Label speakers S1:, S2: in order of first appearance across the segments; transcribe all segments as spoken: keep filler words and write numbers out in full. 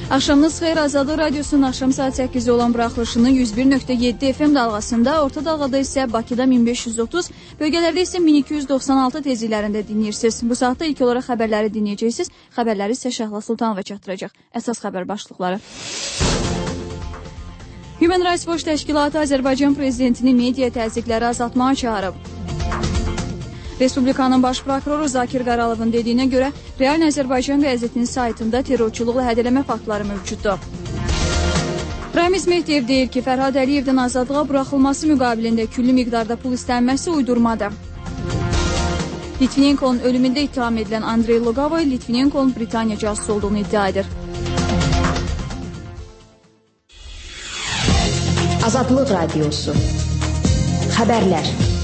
S1: Axşamınız xeyir, Azadlıq Radiosunun axşam saat səkkizdə olan buraxılışını yüz bir nöqtə yeddi F M dalğasında, orta dalğada isə Bakıda min beş yüz otuz, bölgələrdə isə min iki yüz doxsan altı tezliklərində dinləyirsiniz. Bu saatda ilk olaraq xəbərləri dinləyəcəksiniz. Xəbərləri isə Şəhla Sultanova çatdıracaq. Əsas xəbər başlıqları. Human Rights Watch təşkilatı Azərbaycan prezidentini media təzyiqləri azaltmağa çağırıb. Respublikanın baş prokuroru Zakir Qaralovun dediyinə görə, Real Azərbaycan qəzetinin saytında terrorçuluqla hədələmə faktları mövcuddur. Ramiz Mehdiyev deyir ki, Fərhad Əliyevdən azadlığa buraxılması müqabilində külli miqdarda pul istənməsi uydurmadır. Litvinenko'nun ölümündə ittiham edilən Andrey Logavoy, Litvinenko'nun Britaniya casusu olduğunu iddia edir.
S2: Azadlıq Radiosu. Xəbərlər.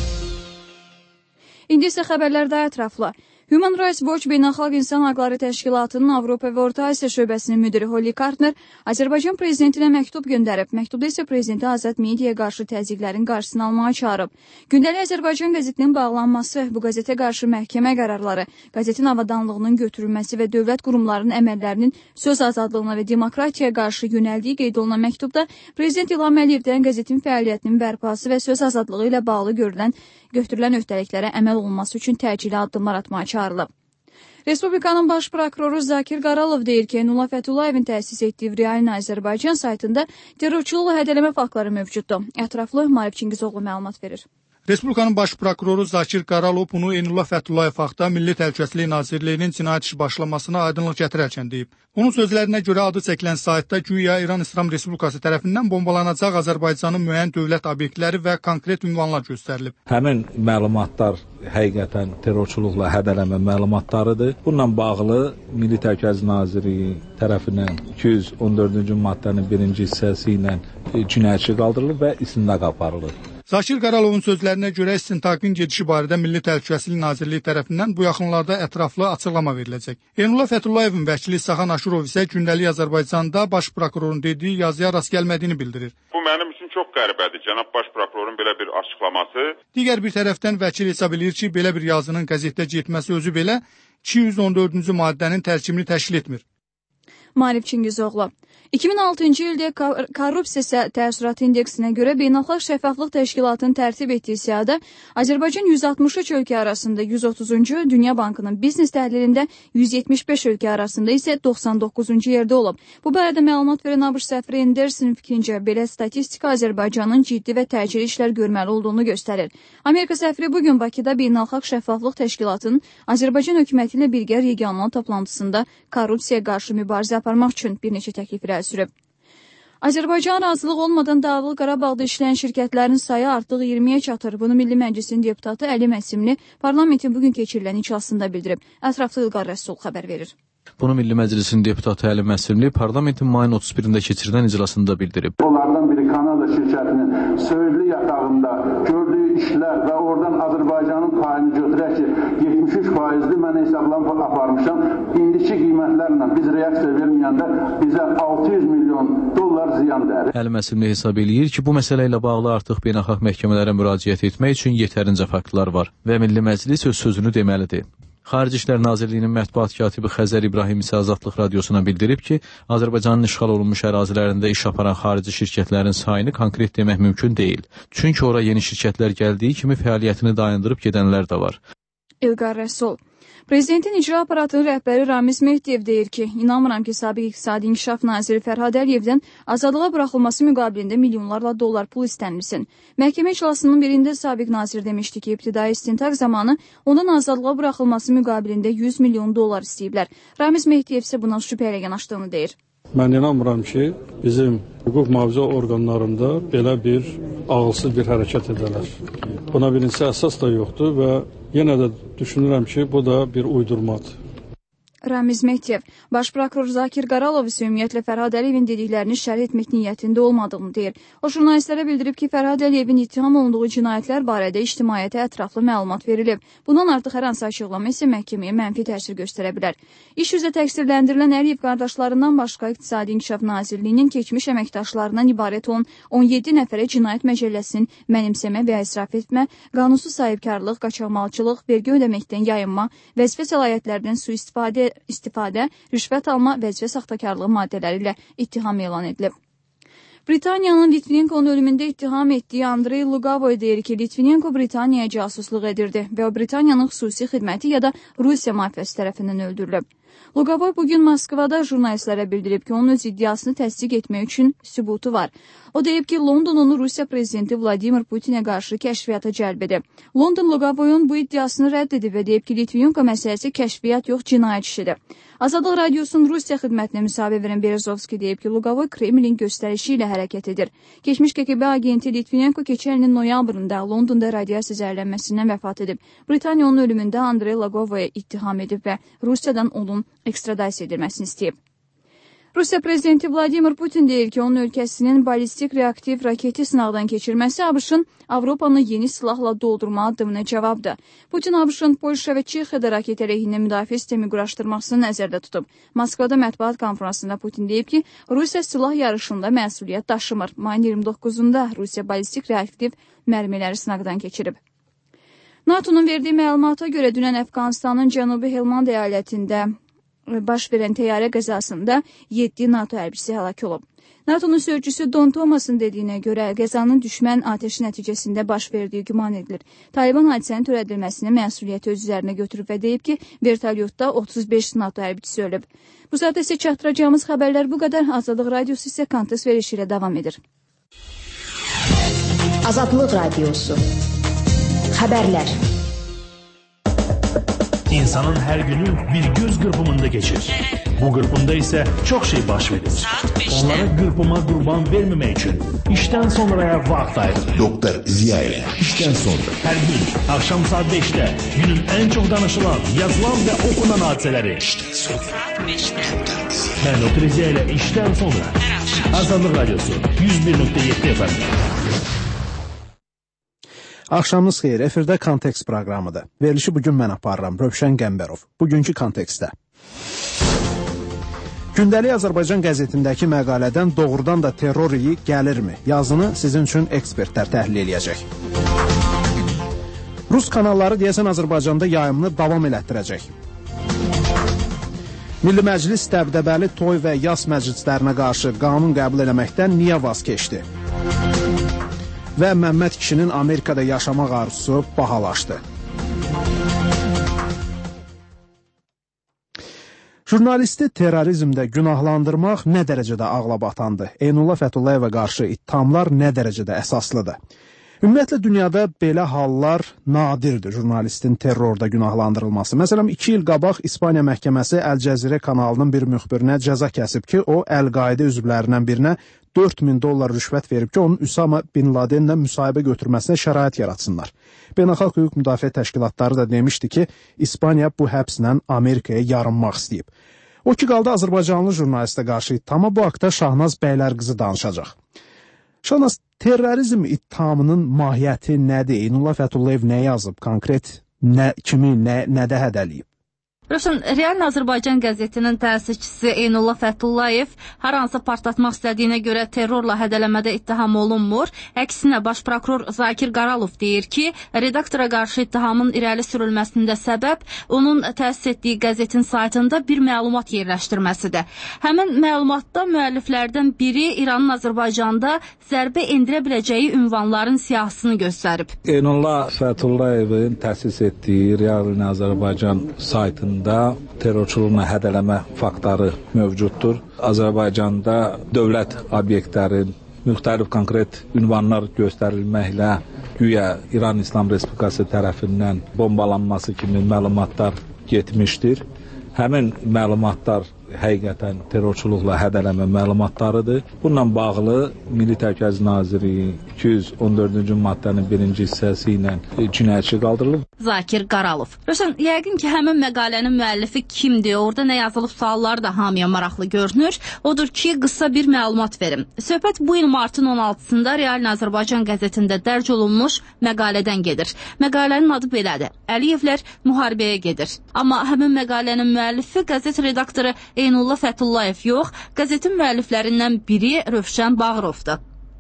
S1: İndi isə xəbərlər daha ətraflı. Human Rights Watch Beynəlxalq İnsan Haqları Təşkilatının Avropa və Orta Asiya şöbəsinin müdiri Holly Kartner Azərbaycan prezidentinə məktub göndərib. Məktubda isə prezidenti azad mediaya qarşı təzyiqlərin qarşısını almağa çağırıb. Gündəlik Azərbaycan qəzetinin bağlanması, bu qəzetə qarşı məhkəmə qərarları, qəzetin avadanlığının götürülməsi və dövlət qurumlarının əməllərinin söz azadlığına və demokratiyaya qarşı yönəldiyi qeyd olunan məktubda prezident İlham Əliyevdən qəzetin fəaliyyətinin bərpası və söz azadlığı ilə bağlı görülən götürülən öhdəliklərə əməl olunması üçün təcili addımlar atmağa çağırılıb. Respublikanın baş prokuroru Zakir Qaralov deyir ki, Nurullah Fətullayevin təsis etdiyi Real Azərbaycan saytında terrorçuluqla hədələmə faktları mövcuddur. Ətraflı Marif Çingizoğlu məlumat verir.
S3: Respublikanın baş prokuroru Zakir Qaralov bunu Nurullah Fəthullayev haqqında Milli Təhlükəsizlik Nazirliyinin cinayət işi başlamasına aydınlıq gətirərkən deyib. Onun sözlərinə görə adı çəkilən saytda güya İran İslam Respublikası tərəfindən bombalanacaq Azərbaycanın müəyyən dövlət obyektləri və konkret ünvanlar göstərilib.
S4: Həmin məlumatlar həqiqətən terrorçuluqla hədələmə məlumatlarıdır. Bununla bağlı Milli Təhlükəsizlik Nazirliyi tərəfindən iki yüz on dördüncü maddənin birinci hissəsi ilə cinayət işi qaldırılıb və istintaq aparılır.
S3: Zakir Qaralovun sözlərinə görə istintaqın gedişi barədə Milli Təhlükəsizlik Nazirliyi tərəfindən bu yaxınlarda ətraflı açıqlama veriləcək. Nurullah Fətullayevin vəkili Saxan Aşurov isə gündəlik Azərbaycanda baş prokurorun dediyi yazıya rast gəlmədiyini bildirir.
S5: Bu mənim üçün çox qəribədir, cənab baş prokurorun belə bir açıqlaması.
S3: Digər bir tərəfdən vəkil hesab edir ki, belə bir yazının qəzetdə getməsi özü belə iki yüz on dördüncü maddənin tərkibini təşkil etmir.
S1: Marif Çingizoğlu. iki min altıncı ildə korrupsiya təəssüratı indeksinə görə Beynəlxalq Şəffaflıq Təşkilatının tərtib etdiyi siyahıda Azərbaycan yüz altmış üç ölkə arasında yüz otuzuncu, Dünya Bankının biznes təhlilində yüz yetmiş beş ölkə arasında isə doxsan doqquzuncu yerdə olub. Bu barədə məlumat verən ABŞ səfiri Anderson'ın fikrincə belə statistika Azərbaycanın ciddi və təcili işlər görməli olduğunu göstərir. Amerika səfiri bugün Bakıda Beynəlxalq Şəffaflıq Təşkilatının Azərbaycan hökuməti ilə birgə regional toplantısında korrupsiyaya qarşı mübarizə aparmaq üçün bir neçə təklif irəli sürüb. Azərbaycan razılıq olmadan Dağlıq Qarabağda işləyən şirkətlərin sayı artıq iyirmiyə çatır. Bunu Milli Məclisin deputatı Əli Məsimli parlamentin bugün keçirilən iclasında bildirib. Ətraflı İlqar Rəsul xəbər verir.
S6: Bunu Milli Məclisin deputatı Əli Məsimli parlamentin mayın otuz birində keçirilən iclasında bildirib.
S7: Onlardan biri Kanada şirkətinin Söğütlü yatağında gördüyü işlər və oradan Azərbaycanın payını götürək ki, yetmiş üç faizli mən hesablanıb aparmışam. İndiki qiymətlərlə biz reaksiya verməyəndə bizə altı yüz milyon dollar ziyan dəyər.
S6: Əli Məsimli hesab eləyir ki, bu məsələ ilə bağlı artıq beynəlxalq məhkəmələrə müraciət etmək üçün yetərincə faktlar var və Milli Məclis öz sözünü deməlidir. Xarici İşlər Nazirliyinin mətbuat katibi Xəzər İbrahim isə Azadlıq Radiosuna bildirib ki, Azərbaycanın işğal olunmuş ərazilərində iş aparan xarici şirkətlərin sayını konkret demək mümkün deyil. Çünki ora yeni şirkətlər gəldiyi kimi fəaliyyətini dayandırıb gedənlər də var.
S1: İlqar Rəsul. Prezidentin icra aparatının rəhbəri Ramiz Mehdiyev deyir ki, inanmıram ki, sabiq İqtisadi İnkişaf Naziri Fərhad Əliyevdən azadlığa buraxılması müqabilində milyonlarla dollar pul istənilsin. Məhkəmə iclasının birində sabiq nazir demişdi ki, ibtidai istintaq zamanı ondan azadlığa buraxılması müqabilində yüz milyon dollar istəyiblər. Ramiz Mehdiyev isə buna şübhə ilə yanaşdığını deyir.
S8: Mən inanmıram ki, bizim hüquq mühafizə orqanlarında belə bir ağılsız bir hərəkət edələr. Buna birincisi əsas da yoxdur və yenə də düşünürəm ki, bu da bir uydurmadır.
S1: Ramiz Mehdiyev, baş prokuror Zakir Qaralov isə ümumiyyətlə Fərhad Əliyevin dediklərini şərh etmək niyyətində olmadığını deyir. O jurnalistlərə bildirib ki, Fərhad Əliyevin ittiham olunduğu cinayətlər barədə ictimaiyyətə ətraflı məlumat verilib. Bundan artıq hər hansı açıqlama isə məhkəməyə mənfi təsir göstərə bilər. İş üzrə təqsirləndirilən Əliyev qardaşlarından başqa İqtisadi İnkişaf Nazirliyinin keçmiş əməkdaşlarından ibarət olan on yeddi nəfərə cinayət məcəlləsinin mənimsəmə və ya israf etmə, qanunsuz sahibkarlıq, qaçaqmalçılıq, vergi ödəməkdən yayınma, vəzifə səlahiyyətlərdən sui-istifadə istifadə, rüşvət alma, vəzifə saxtakarlığı maddələri ilə ittiham elan edilib. Britaniyanın Litvinenkonun ölümündə ittiham etdiyi Andrey Lugavoy deyir ki, Litvinenko Britaniyaya casusluq edirdi və o Britaniyanın xüsusi xidməti ya da Rusiya mafiyası tərəfindən öldürülüb. Lugavoy bugün Moskvada jurnalistlərə bildirib ki, onun öz iddiasını təsdiq etmək üçün sübutu var. O deyib ki, London onu Rusiya prezidenti Vladimir Putinə qarşı kəşfiyyata cəlb edib. London Lugavoyun bu iddiasını rədd edib və deyib ki, Litvinenko məsələsi kəşfiyyat yox, cinayət işidir. Azadlıq Radiosunun Rusiya xidmətinə müsahibə verən Berezovski deyib ki, Lugavoy Kremlin göstərişi ilə hərəkət edir. Keçmiş K G B agenti Litvinenko keçən ilin noyabrında Londonda radiasiya zəhərlənməsindən vəfat edib. Britaniya onun ölümündə Andrey Lugavoya ittiham edib və Rusiyadan onun ekstradasiya edilməsini istəyib. Rusiya prezidenti Vladimir Putin deyir ki, onun ölkəsinin balistik reaktiv raketi sınaqdan keçirməsi ABŞ-ın Avropanı yeni silahla doldurma addımına cavabdır. Putin ABŞ-ın Polşa və Çexiyada raket əleyhinə müdafiə sistemi quraşdırmasını nəzərdə tutub. Moskvada mətbuat konferansında Putin deyib ki, Rusiya silah yarışında məsuliyyət daşımır. Mayın iyirmi doqquzunda Rusiya balistik reaktiv mərmiləri sınaqdan keçirib. NATO'nun verdiyi məlumata görə dünən Əfqanistanın Cənubi Helmand əyalətində baş verən təyyarə qəzasında yeddi NATO hərbçisi həlak olub. NATO'nun sözçüsü Don Thomas'ın dediyinə görə qəzanın düşmən atəşi nəticəsində baş verdiyi güman edilir. Taliban hadisənin törədilməsini məsuliyyəti öz üzərinə götürüb və deyib ki, vertolyotda otuz beş NATO hərbçisi ölüb. Bu saat isə çatdıracağımız xəbərlər bu qədər. Azadlıq Radiosu isə konteks verişi ilə davam edir.
S2: Azadlıq Radiosu. Xəbərlər.
S9: İnsanın her günü bir göz kırpımında geçir. Bu kırpımda ise çok şey baş verir. Onlara kırpıma kurban vermemek için işten sonraya vakit ayırır.
S10: Doktor Ziya ile işten sonra.
S9: Her gün akşam saat beşte günün en çok danışılan, yazılan ve okunan hadiseleri.
S10: İşten sonra.
S9: Ben Doktor Ziya ile işten sonra. Azadlıq Radyosu yüz bir nöqtə yeddi F M.
S11: Axşamınız xeyir, efirdə Kontekst proqramıdır. Verilişi bugün mən aparıram, Rövşən Qəmbərov. Bugünkü kontekstdə. Gündəlik Azərbaycan qəzetindəki məqalədən doğrudan da terror iyi gəlirmi? Yazını sizin üçün ekspertlər təhlil eləyəcək. Rus kanalları deyəsən Azərbaycanda yayımını davam elətdirəcək. Milli Məclis dəbdəbəli toy və yas məclislərinə qarşı qanun qəbul eləməkdən niyə vaz keçdi? Və Məmməd kişinin Amerikada yaşamaq arzusu bahalaşdı. Jurnalisti terrorizmdə günahlandırmaq nə dərəcədə ağlabatandı? Eynullah Fətullayeva qarşı ittihamlar nə dərəcədə əsaslıdır? Ümumiyyətlə, dünyada belə hallar nadirdir, jurnalistin terrorda günahlandırılması. Məsələn, iki il qabaq İspaniya məhkəməsi Əl Cəzirə kanalının bir müxbirinə cəza kəsib ki, o, Əl-Qaidə üzvlərindən birinə dörd min dollar rüşvət verib ki, onun Üsama Bin Ladenlə müsahibə götürməsinə şərait yaratsınlar. Beynəlxalq hüquq müdafiə təşkilatları da demişdi ki, İspaniya bu həbslə Amerikaya yarınmaq istəyib. O ki, qaldı Azərbaycanlı jurnalistə qarşı ittihama, bu haqda Şahnaz Bəylərqızı danışacaq. Şahnaz, terrorizm ittihamının mahiyyəti nədir? Eynullah Fətullayev nə yazıb? Konkret nə, kimi, nə, nədə hədəliyib?
S12: Rövşən, Real Azərbaycan qəzetinin təsisçisi Eynullah Fətullayev hər hansı partlatmaq istədiyinə görə terrorla hədələmədə ittiham olunmur. Əksinə, baş prokuror Zakir Qaralov deyir ki, redaktora qarşı ittihamın irəli sürülməsində səbəb onun təsis etdiyi qəzetin saytında bir məlumat yerləşdirməsidir. Həmin məlumatda müəlliflərdən biri İranın Azərbaycanda zərbə endirə biləcəyi ünvanların siyahısını göstərib.
S4: Eynullah Fətullayevin təsis etdiyi Real Azərbaycan saytında da terrorçuluqla hədələmə faktları mövcuddur. Azərbaycanda dövlət obyektlərin müxtəlif konkret ünvanlar göstərilməklə güya İran İslam Respublikası tərəfindən bombalanması kimi məlumatlar getmişdir. Həmin məlumatlar həqiqətən terrorçuluqla hədələmə məlumatlarıdır. Bununla bağlı Milli Təhlükəsizlik Naziri iki yüz on dördüncü maddənin birinci hissəsi ilə cinayətçi qaldırılıb.
S12: Zakir Qaralov. Rövşən, yəqin ki, həmin məqalənin müəllifi kimdir? Orada nə yazılıb suallar da hamıya maraqlı görünür. Odur ki, qısa bir məlumat verim. Söhbət bu il martın on altısında Real Azərbaycan qəzetində dərc olunmuş məqalədən gedir. Məqalənin adı belədir. Əliyevlər müharibəyə gedir. Amma həmin məqalənin müəllifi qəzet redaktoru Eynullah Fətullayev yox, qəzetin müəlliflərindən biri Rövşən Bağırovdur.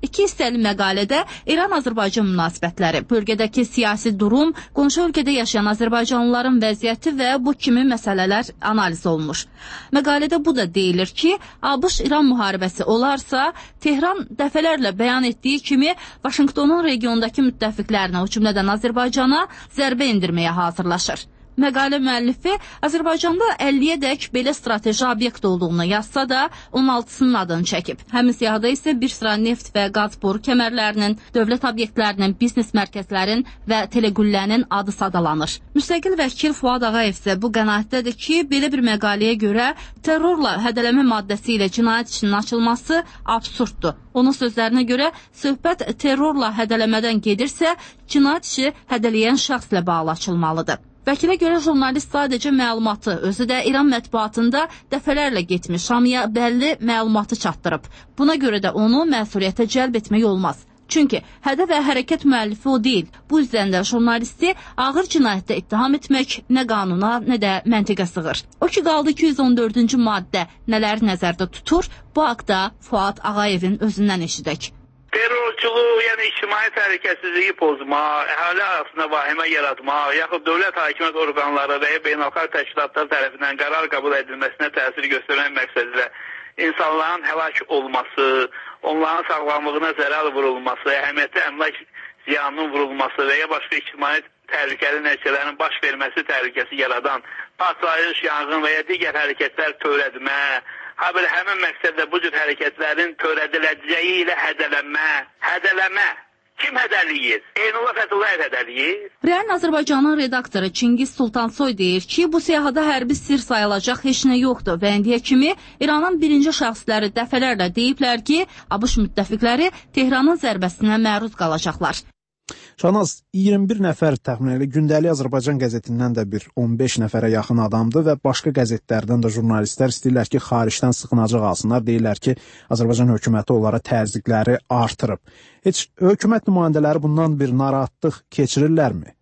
S12: İki hissəli məqalədə İran-Azərbaycan münasibətləri, bölgədəki siyasi durum, qonşu ölkədə yaşayan azərbaycanlıların vəziyyəti və bu kimi məsələlər analiz olunmuş. Məqalədə bu da deyilir ki, ABŞ-İran müharibəsi olarsa, Tehran dəfələrlə bəyan etdiyi kimi Vaşinqtonun regiondakı müttəfiqlərinə, o cümlədən Azərbaycana zərbə endirməyə hazırlaşır. Məqalə müəllifi Azərbaycanda əlliyə-dək belə strateji obyekt olduğunu yazsa da, on altısının adını çəkib. Həmin siyahıda isə bir sıra neft və qaz boru kəmərlərinin, dövlət obyektlərinin, biznes mərkəzlərin və teleqüllənin adı sadalanır. Müstəqil vəkil Fuad Ağayev isə bu qənaətdədir ki, belə bir məqaləyə görə terrorla hədələmə maddəsi ilə cinayət işinin açılması absurddur. Onun sözlərinə görə söhbət terrorla hədələmədən gedirsə, cinayət işi hədələyən şəxslə bağlı açılmalıdır. Vəkilə görə jurnalist sadəcə məlumatı, özü də İran mətbuatında dəfələrlə getmiş, hamıya bəlli məlumatı çatdırıb. Buna görə də onu məsuliyyətə cəlb etmək olmaz. Çünki hədə və hərəkət müəllifi o deyil. Bu yüzdən də jurnalisti ağır cinayətdə ittiham etmək nə qanuna, nə də məntiqə sığır. O ki, qaldı iki yüz on dördüncü maddə nələri nəzərdə tutur, bu haqda Fuad Ağayevin özündən eşidək.
S13: Terrorçuluq, yəni ictimai təhlükəsizliyi pozmaq, əhali arasında vahimə yaratmaq, yaxud dövlət hakimiyyət orqanları və ya beynəlxalq təşkilatlar tərəfindən qərar qəbul edilməsinə təsir göstərmək məqsədilə insanların həlak olması, onların sağlamlığına zərər vurulması, əhəmiyyətli əmlak ziyanının vurulması və ya başqa ictimai təhlükəli nəticələrin baş verməsi təhlükəsi yaradan partlayış, yanğın və ya digər hərəkətlər törətmə, ha belə həmin məqsədlə bu cür hərəkətlərin törədiləcəyi ilə hədələnmə, hədələmə. Kim hədəliyir? Eynullah Fəthullayev hədəliyir.
S12: Real Azərbaycanın redaktoru Çingiz Sultansoy deyir ki, bu siyahıda hərbi sir sayılacaq heç nə yoxdur və indiyə kimi İranın birinci şəxsləri dəfələrlə deyiblər ki, ABŞ müttəfiqləri Tehranın zərbəsinə məruz qalacaqlar.
S11: Şahnaz, iyirmi bir nəfər təxminən gündəlik Azərbaycan qəzetindən də bir on beş nəfərə yaxın adamdır və başqa qəzetlərdən də jurnalistlər istəyirlər ki, xaricdən sıxınacaq alsınlar. Deyirlər ki, Azərbaycan hökuməti onlara təzyiqləri artırıb. Heç hökumət nümayəndələri bundan bir narahatlıq keçirirlərmi?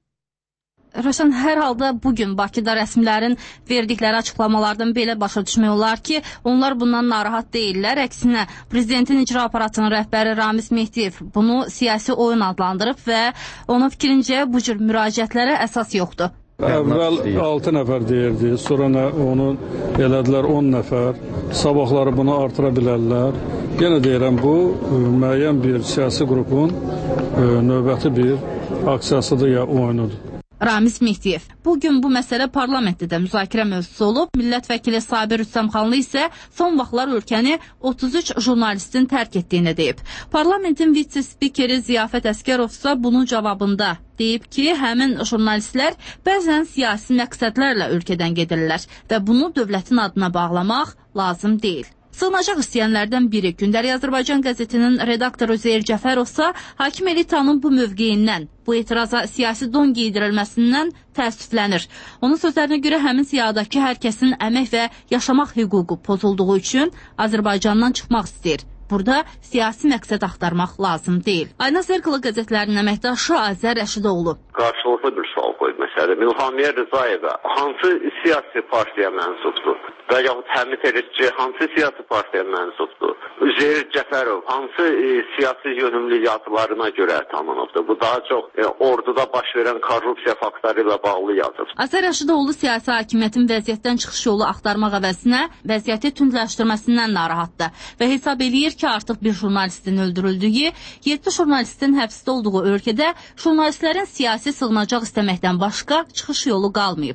S12: Röşən, hər halda bugün Bakıda rəsmilərin verdikləri açıqlamalardan belə başa düşmək olar ki, onlar bundan narahat deyirlər. Əksinə, prezidentin icra aparatının rəhbəri Ramiz Mehdiyev bunu siyasi oyun adlandırıb və onun fikrincə bu cür müraciətlərə əsas yoxdur.
S8: Əvvəl altı nəfər deyirdi, sonra onu elədilər on nəfər, sabahları bunu artıra bilərlər. Yenə deyirəm, bu müəyyən bir siyasi qrupun növbəti bir aksiyasıdır ya oyunudur.
S12: Ramiz Mehdiyev. Bugün bu məsələ parlamentdə də müzakirə mövzusu olub. Millət vəkili Sabir Rüstəmxanlı isə son vaxtlar ölkəni otuz üç jurnalistin tərk etdiyini deyib. Parlamentin vitse-spikeri Ziyafət Əskərov isə bunun cavabında deyib ki, həmin jurnalistlər bəzən siyasi məqsədlərlə ölkədən gedirlər və bunu dövlətin adına bağlamaq lazım deyil. Sığınacaq istəyənlərdən biri Gündəlik Azərbaycan qəzetinin redaktoru Zeyir Cəfərovsa hakim elitanın bu mövqeyindən, bu etiraza siyasi don giydirilməsindən təəssüflənir. Onun sözlərinə görə həmin siyahıdakı hər kəsin əmək və yaşamaq hüququ pozulduğu üçün Azərbaycandan çıxmaq istəyir. Burada siyasi məqsəd axtarmaq lazım deyil. Ayna Zərqılı qəzetlərinin əməkdaşı Azər Rəşidoğlu.
S14: Qarşılıqlı bir sual qoyub məsələ. Milhamiyə Rızayeva hansı siyasi partiyaya mənsubdur? Və yaxud Həmid Elitçi hansı siyasi partiyaya mənsubdur? Üzeyir Cəfərov hansı e, siyasi yönümlü yazılarına görə tanınıbdır? Bu daha çox e, orduda baş verən korrupsiya faktları ilə bağlı yazıb.
S12: Azər Rəşidoğlu siyasi hakimiyyətin vəziyyətdən çıxış yolu axtarmaq əvəzinə vəziyyəti tündləşdirməsindən narahatdır və hesab eləyir ki, artıq bir jurnalistin öldürüldüyü, yeddi jurnalistin həbsdə olduğu ölkədə jurnalistlərin siyasi sığınacaq istəməkdən başqa çıxış yolu qalmayıb.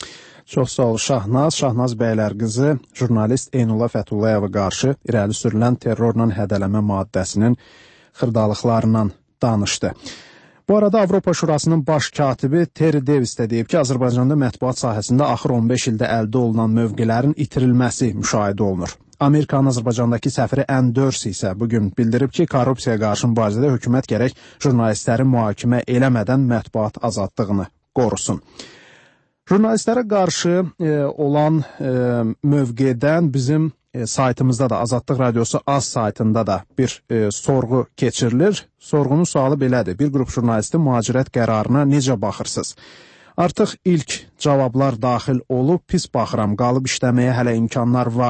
S11: Çox sağ ol Şahnaz. Şahnaz Bəylərqızı jurnalist Eynullah Fətullayeva qarşı irəli sürülən terrorla hədələmə maddəsinin xırdalıqlarından danışdı. Bu arada Avropa Şurasının baş katibi Terry Davis də deyib ki, Azərbaycanda mətbuat sahəsində axır on beş ildə əldə olunan mövqelərin itirilməsi müşahidə olunur. Amerikanın Azərbaycandakı səfiri Enders isə bugün bildirib ki, korrupsiyaya qarşı mübarizədə hökumət gərək jurnalistləri mühakimə eləmədən mətbuat azadlığını qorusun. Jurnalistlərə qarşı e, olan e, mövqedən bizim e, saytımızda da, Azadlıq Radiosu Az saytında da bir e, sorğu keçirilir. Sorğunun sualı belədir. Bir qrup jurnalistin mühacirət qərarına necə baxırsınız? Artıq ilk cavablar daxil olub, pis baxıram, qalıb işləməyə hələ imkanlar var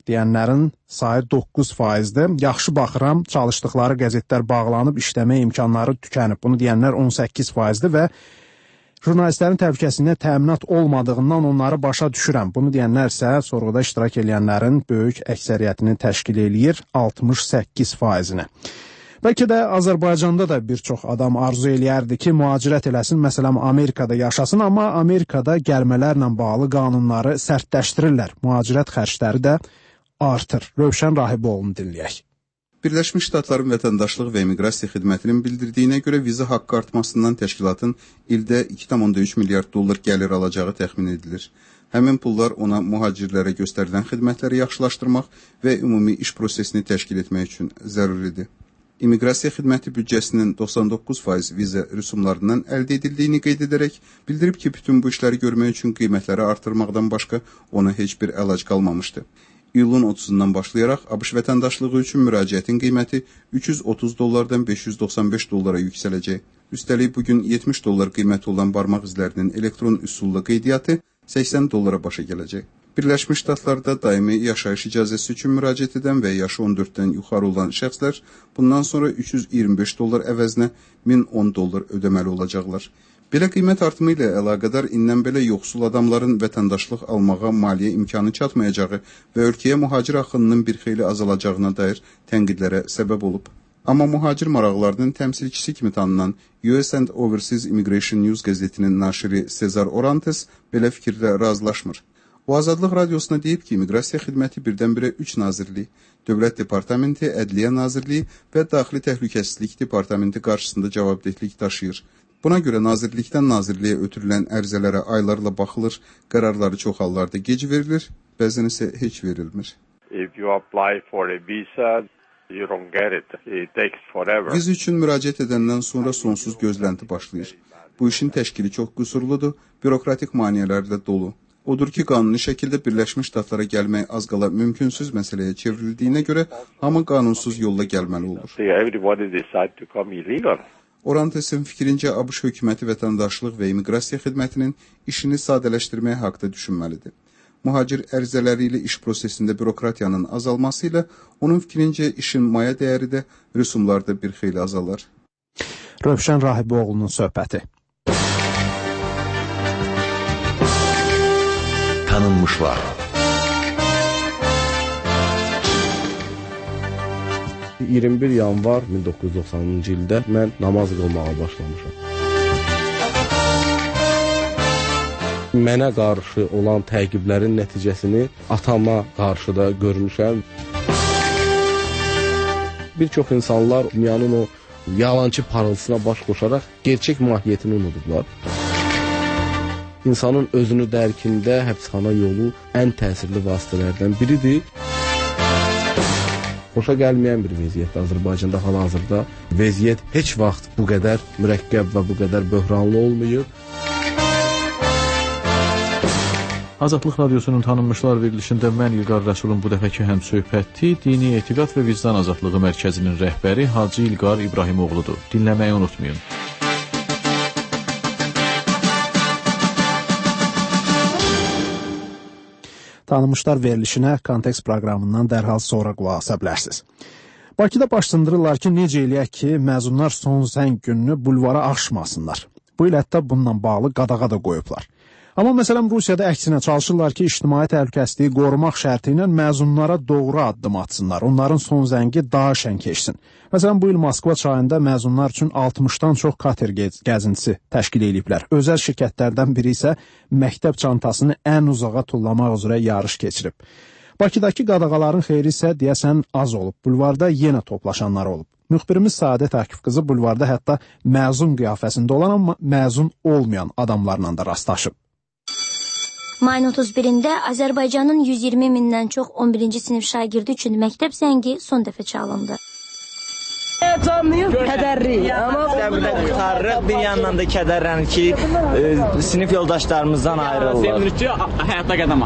S11: deyənlərin sayı doqquz faizdir. Yaxşı baxıram, çalışdıqları qəzetlər bağlanıb, işləmə imkanları tükənib. Bunu deyənlər on səkkiz faizdir və jurnalistlərin təhlükəsində təminat olmadığından onları başa düşürəm. Bunu deyənlər isə sorğuda iştirak edənlərin böyük əksəriyyətini təşkil eləyir, altmış səkkiz faizini. Bəlkə də Azərbaycanda da bir çox adam arzu eləyərdi ki, mühacirət eləsin, məsələn, Amerikada yaşasın, amma Amerikada gəlmələrlə bağlı qanunları sərtləşdirirlər. Mühacirət xərcləri də artır. Rövşən Rahiboğlu'nu dinləyək.
S15: Birləşmiş Ştatların Vətəndaşlıq və İmmiqrasiya Xidmətinin bildirdiyinə görə viza haqqı artmasından təşkilatın ildə iki tam on üç milyard dollar gəlir alacağı təxmin edilir. Həmin pullar ona mühacirlərə göstərilən xidmətləri yaxşılaşdırmaq və ümumi iş prosesini təşkil etmək üçün zəruridir. İmmiqrasiya xidməti büdcəsinin doxsan doqquz faiz viza rüsumlarından əldə edildiyini qeyd edərək, bildirib ki, bütün bu işləri görmək üçün qiymətləri artırmaqdan başqa ona heç bir əlac qalmamışdı. İyulun otuzundan başlayaraq ABŞ vətəndaşlığı üçün müraciətin qiyməti üç yüz otuz dollardan beş yüz doxsan beş dollara yüksələcək. Üstəlik, bugün yetmiş dollar qiyməti olan barmaq izlərinin elektron üsulla qeydiyyatı səksən dollara başa gələcək. Birləşmiş Ştatlarda daimi yaşayış icazəsi üçün müraciət edən və yaşı on dörddən yuxarı olan şəxslər bundan sonra üç yüz iyirmi beş dollar əvəzinə min on dollar ödəməli olacaqlar. Belə qiymət artımı ilə əlaqədar indən belə yoxsul adamların vətəndaşlıq almağa maliyyə imkanı çatmayacağı və ölkəyə mühacir axınının bir xeyli azalacağına dair tənqidlərə səbəb olub. Amma mühacir maraqlarının təmsilçisi kimi tanınan U S and Overseas Immigration News qəzetinin naşiri Cesar Orantes belə fikirlə razılaşmır. O, Azadlıq Radiosuna deyib ki, İmmiqrasiya Xidməti birdən-birə üç nazirlik, Dövlət Departamenti, Ədliyyə Nazirliyi və Daxili Təhlükəsizlik Departamenti qarşısında cavabdehlik daşıyır. Buna görə nazirlikdən nazirliyə ötürülən ərizələrə aylarla baxılır, qərarları çox hallarda gec verilir, bəzən isə heç verilmir.
S16: If you apply for a visa, you don't get it. It takes forever.
S15: Viza üçün müraciət edəndən sonra sonsuz gözlənti başlayır. Bu işin təşkili çox qüsurludur, bürokratik maneələrlə dolu. Odur ki, qanuni şəkildə Birləşmiş Ştatlara gəlmək az qala mümkünsüz məsələyə çevrildiyinə görə hamı qanunsuz yolla gəlməli olur. Orantes'in fikrincə ABŞ hökuməti vətəndaşlıq və immiqrasiya xidmətinin işini sadələşdirməyə haqda düşünməlidir. Mühacir ərizələri ilə iş prosesində bürokratiyanın azalması ilə onun fikrincə işin maya dəyəri də rüsumlarda bir xeyli azalar.
S11: Rövşən Rahiboğlu'nun söhbəti.
S10: Tanınmışlar.
S17: iyirmi bir yanvar min doqquz yüz doxsanıncı ildə mən namaz qılmağa başlamışam. Mənə qarşı olan təqiblərin nəticəsini atama qarşı da görmüşəm. Bir çox insanlar dünyanın o yalançı parıltısına baş qoşaraq gerçək mahiyyətini unudublar. İnsanın özünü dərkində həbsxana yolu ən təsirli vasitələrdən biridir. Xoşa gəlməyən bir vəziyyətdə Azərbaycanda hal-hazırda vəziyyət heç vaxt bu qədər mürəkkəb və bu qədər böhranlı olmayıb.
S6: Azadlıq Radiosunun tanınmışlar verilişində mən İlqar Rəsulun bu dəfəki həmsöhbəti Dini Etiqad və Vicdan Azadlığı Mərkəzinin rəhbəri Hacı İlqar İbrahimoğludur. Dinləməyi unutmayın.
S11: Tanınmışlar verilişinə Kontekst proqramından dərhal sonra qulaq asa bilərsiniz. Bakıda baş sındırırlar ki, necə eləyək ki, məzunlar son zəng gününü bulvara aşmasınlar. Bu il hətta bununla bağlı qadağa da qoyublar. Amma məsələn Rusiyada əksinə çalışırlar ki, ictimai təhlükəsizliyi qorumaq şərti ilə məzunlara doğru addım atsınlar. Onların son zəngi daha şən keçsin. Məsələn, bu il Moskva çayında məzunlar üçün altmışdan çox kater gəzintisi təşkil ediblər. Özəl şirkətlərdən biri isə məktəb çantasını ən uzağa tullamaq üzrə yarış keçirib. Bakıdakı qadağaların xeyri isə deyəsən az olub. Bulvarda yenə toplaşanlar olub. Müxbirimiz Saadət Akif qızı bulvarda hətta məzun qiyafəsində olan, amma məzun olmayan adamlarla da rastlaşıb.
S18: Mayın otuz birində Azərbaycanın yüz iyirmi mindən çox on birinci sinif şagirdi üçün məktəb zəngi son dəfə çalındı.
S19: Canlıyıq, kədərliyik. Amma burada qurtarırıq. Bir yandan da kədərlənir ki, e, sinif yoldaşlarımızdan ayrılırlar.
S20: Sevinir ki, həyata qədəm atırıq.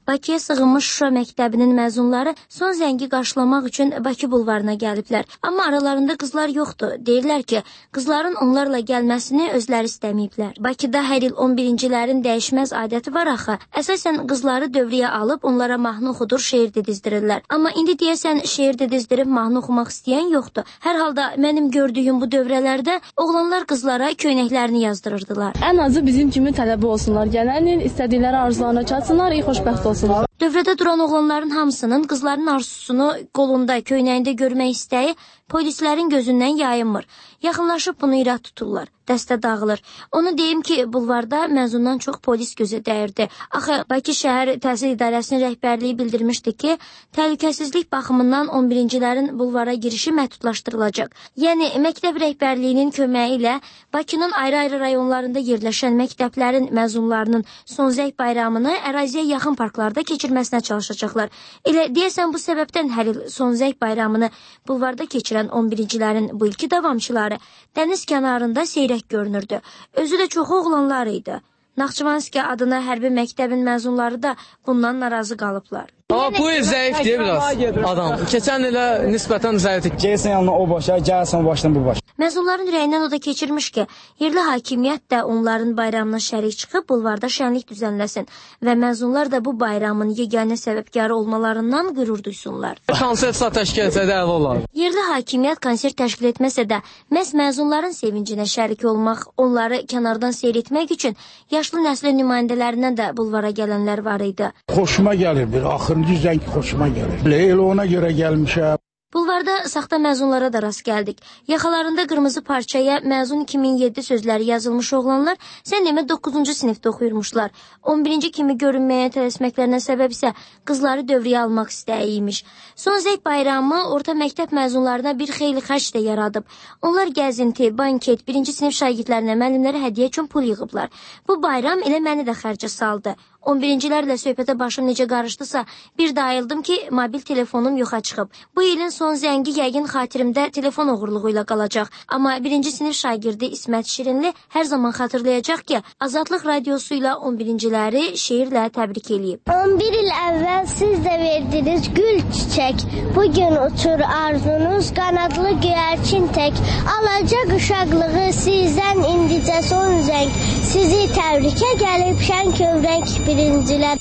S18: Bakıya sığınmış Şuşa məktəbinin məzunları son zəngi qarşılamaq üçün Bakı bulvarına gəliblər. Amma aralarında qızlar yoxdur. Deyirlər ki, qızların onlarla gəlməsini özləri istəməyiblər. Bakıda hər il on birincilərin dəyişməz adəti var axı. Əsasən qızları dövriyə alıb onlara mahnı oxudur, şeir dedizdirirlər. Amma indi deyəsən şeir dedizdirib mahnı oxumaq istəyən yoxdur. Hər halda mənim gördüyüm bu dövrələrdə oğlanlar qızlara köynəklərini yazdırırdılar.
S20: Ən azı bizim kimi tələbə olsunlar. Gələn il istədikləri arzularına çatsınlar, iyi xoşbəxt olsunlar.
S18: Dövrədə duran oğlanların hamısının qızların arzusunu qolunda, köynəyində görmək istəyi polislərin gözündən yayınmır. Yaxınlaşıb bunu irad tuturlar. Dəstə dağılır. Onu deyim ki, bulvarda məzundan çox polis gözə dəyirdi. Axı, Bakı şəhər təhsil idarəsinin rəhbərliyi bildirmişdi ki, təhlükəsizlik baxımından on birincilərin bulvara girişi məhdudlaşdırılacaq. Yəni, məktəb rəhbərliyinin köməyi ilə Bakının ayrı-ayrı rayonlarında yerləşən məktəblərin məzunlarının son zəng bayramını əraziyə yaxın parklarda keçirməsinə çalışacaqlar. Elə deyəsən bu səbəbdən hər il son zəng bayramını bulvarda keçirən on birincilərin bu ilki davamçıları dəniz kənarında seyrək görünürdü. Özü də çox oğlanlar idi. Naxçıvanski adına hərbi məktəbin məzunları da bundan narazı qalıblar.
S19: Amma bu il zəifdir biraz adam. Keçən ilə nisbətən zəifdir.
S21: Gəlsən yanına o başa, gəlsən o başdan bu başa.
S18: Məzunların ürəyindən o da keçirmiş ki, yerli hakimiyyət də onların bayramına şərik çıxıb bulvarda şənlik düzənləsin və məzunlar da bu bayramın yeganə səbəbkarı olmalarından qürur duysunlar.
S19: Konsert təşkil etsə də əla olar.
S18: Yerli hakimiyyət konsert təşkil etməsə də, məhz məzunların sevincinə şərik olmaq, onları kənardan seyr etmək üçün yaşlı nəslin nümayəndələrindən də bulvara gələnlər var idi.
S21: Xoşuma gəlir bir axırıncı zəng xoşuma gəlir. Elə ona görə gəlmişəm.
S18: Bulvarda saxta məzunlara da rast gəldik. Yaxalarında qırmızı parçaya məzun iki min yeddi sözləri yazılmış oğlanlar sən demə doqquzuncu sinifdə oxuyurmuşlar. on birinci kimi görünməyə tələsməklərinə səbəb isə qızları dövriyə almaq istəyiymiş. Son zəng bayramı orta məktəb məzunlarına bir xeyli xərc də yaradıb. Onlar gəzinti, banket, birinci sinif şagirdlərinə, müəllimlərə hədiyyə üçün pul yığıblar. Bu bayram elə məni də xərcə saldı. on birincilərlə söhbətə başım necə qarışdısa, bir də ayıldım ki, mobil telefonum yoxa çıxıb. Bu ilin son zəngi yəqin xatirimdə telefon oğurluğu ilə qalacaq. Amma birinci sinif şagirdi İsmət Şirinli hər zaman xatırlayacaq ki, Azadlıq radiosu ilə on birinciləri şeirlə təbrik eləyib.
S22: on bir il əvvəl siz də verdiniz gül çiçək. Bugün uçur arzunuz, qanadlı göyərçin tək. Alacaq uşaqlığı sizdən indicə son zəng. Sizi təbrikə gəlib şən kövrək birincilər.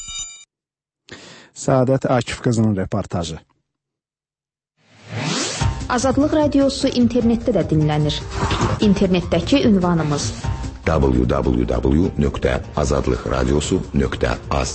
S11: Səadət Akif qızının reportajı.
S2: Azadlıq radiosu internetdə də dinlənir. İnternetdəki ünvanımız
S10: w w w nöqtə azadlıq radiosu nöqtə az.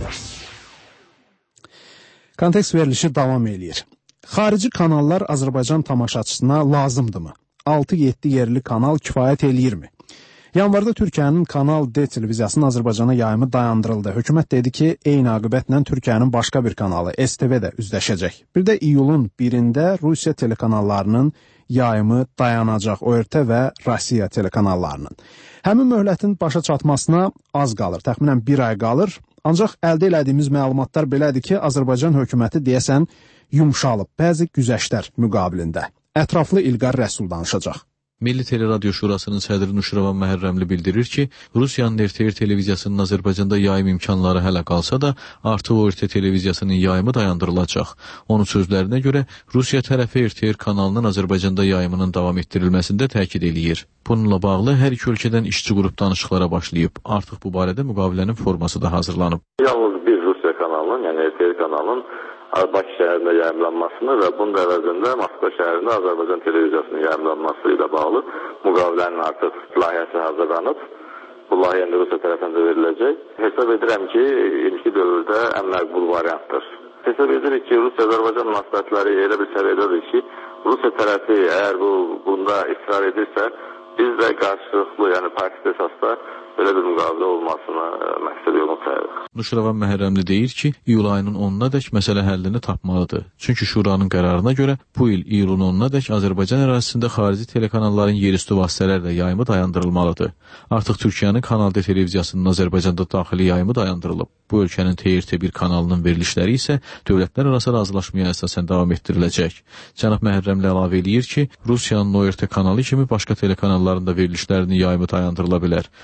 S11: Kontekst verilişi davam eləyir. Xarici kanallar Azərbaycan tamaşaçısına lazımdırmı? altı yeddi yerli kanal kifayət eləyirmi? Yanvarda Türkiyənin Kanal D televiziyasının Azərbaycana yayımı dayandırıldı. Hökumət dedi ki, eyni aqibətlə Türkiyənin başqa bir kanalı S T V də üzləşəcək. Bir də iyulun birində Rusiya telekanallarının yayımı dayanacaq, O R T və Rusiya telekanallarının. Həmin möhlətin başa çatmasına az qalır, təxminən bir ay qalır. Ancaq əldə elədiyimiz məlumatlar belədir ki, Azərbaycan hökuməti deyəsən yumşalıb bəzi güzəştlər müqabilində. Ətraflı İlqar Rəsul danışacaq.
S6: Milli Teleradio Şurasının sədri Nuşravan Məhərrəmli bildirir ki, Rusiyanın R T R televiziyasının Azərbaycanda yayım imkanları hələ qalsa da, artıq O R T televiziyasının yayımı dayandırılacaq. Onun sözlərinə görə, Rusiya tərəfi R T R kanalının Azərbaycanda yayımının davam etdirilməsində təkid eləyir. Bununla bağlı hər iki ölkədən işçi qrup danışıqlara başlayıb. Artıq bu barədə müqavilənin forması da hazırlanıb.
S14: Yalnız bir Rusiya kanalının, yəni R T R kanalının Bakı şəhərində yayımlanmasını və bunun əvəzində Moskva şəhərində Azərbaycan televiziyasının yayımlanması ilə bağlı müqavilənin artıq layihəsi hazırlanıb. Bu layihə Rusiya tərəfindən veriləcək. Hesab edirəm ki, ilki dövrdə ən məqbul variantdır. Hesab edirik ki, Rusiya-Azərbaycan münasibətləri elə bir səviyyədədir ki, Rusiya tərəfi əgər bu bunda israr edirsə, biz də qarşılıqlı, yəni praktik əsasda belə bir müqavilə olmasına məqsəd yolunu sayırıq.
S6: Nuşravan Məhərrəmli deyir ki, iyul ayının onuna dək məsələ həllini tapmalıdır. Çünki Şuranın qərarına görə bu il iyulun onuna dək Azərbaycan ərazisində xarici telekanalların yerüstü vasitələrlə yayımı dayandırılmalıdır. Artıq Türkiyənin Kanal D televiziyasının Azərbaycanda daxili yayımı dayandırılıb. Bu ölkənin T R T bir kanalının verilişləri isə dövlətlər arası razılaşmaya əsasən davam etdiriləcək. Cənab Məhərrəmli əlavə eləyir ki, Rusiyanın O R T kanalı kimi başqa telekanalların da verilişlərinin yayımı dayandırıla bilər. Çünki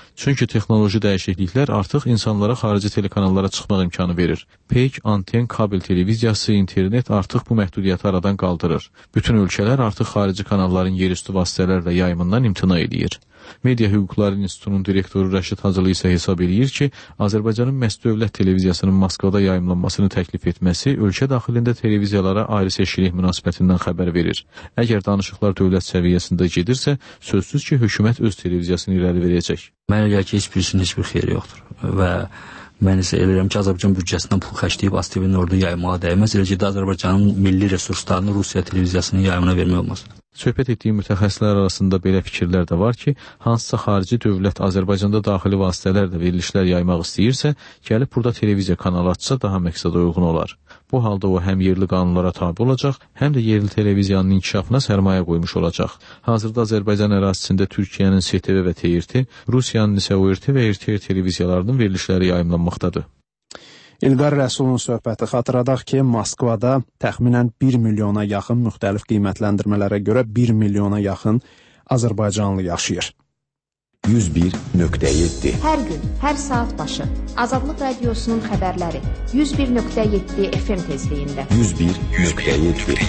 S6: texnoloji dəyişikliklər artıq insanlara xarici telekanallara çıxmaq imkanı verir. Peyk, anten, kabel televiziyası, internet artıq bu məhdudiyyəti aradan qaldırır. Bütün ölkələr artıq xarici kanalların yerüstü vasitələrlə yayımından imtina edir. Media Hüquqları İnstitutunun direktoru Rəşid Hacılı isə hesab edir ki, Azərbaycanın məhz dövlət televiziyasının Moskvada yayımlanmasını təklif etməsi ölkə daxilində televiziyalara ayrı seçkilik münasibətindən xəbər verir. Əgər danışıqlar dövlət səviyyəsində gedirsə, sözsüz ki, hökumət öz televiziyasını irəli verəcək.
S3: Mənə gəlir ki, heç birisinin heç bir xeyri yoxdur və mən isə eləyirəm ki, Azərbaycan büdcəsindən pul xərcləyib A S T V-nin orada yaymağa dəyməz. Elə ki, Azərbaycanın milli resurslarını Rusiya televiziyasının yayımına vermək olmaz.
S6: Söhbət etdiyim mütəxəssislər arasında belə fikirlər də var ki, hansısa xarici dövlət Azərbaycanda daxili vasitələrlə verilişlər yaymaq istəyirsə, gəlib burada televiziya kanalı açsa daha məqsədə uyğun olar. Bu halda o həm yerli qanunlara tabe olacaq, həm də yerli televiziyanın inkişafına sərmayə qoymuş olacaq. Hazırda Azərbaycan ərazisində Türkiyənin S T V və T R T, Rusiyanın isə O R T və R T R televiziyalarının verilişləri yayımlanmaqdadır.
S11: İlqar Rəsulun söhbəti xatırladaq ki, Moskvada təxminən bir milyona yaxın müxtəlif qiymətləndirmələrə görə bir milyona yaxın Azərbaycanlı yaşayır.
S10: yüz bir nöqtə yeddi
S2: Hər gün, hər saat başı Azadlıq Radiosunun xəbərləri yüz bir nöqtə yeddi F M tezliyində.
S10: yüz bir nöqtə yeddi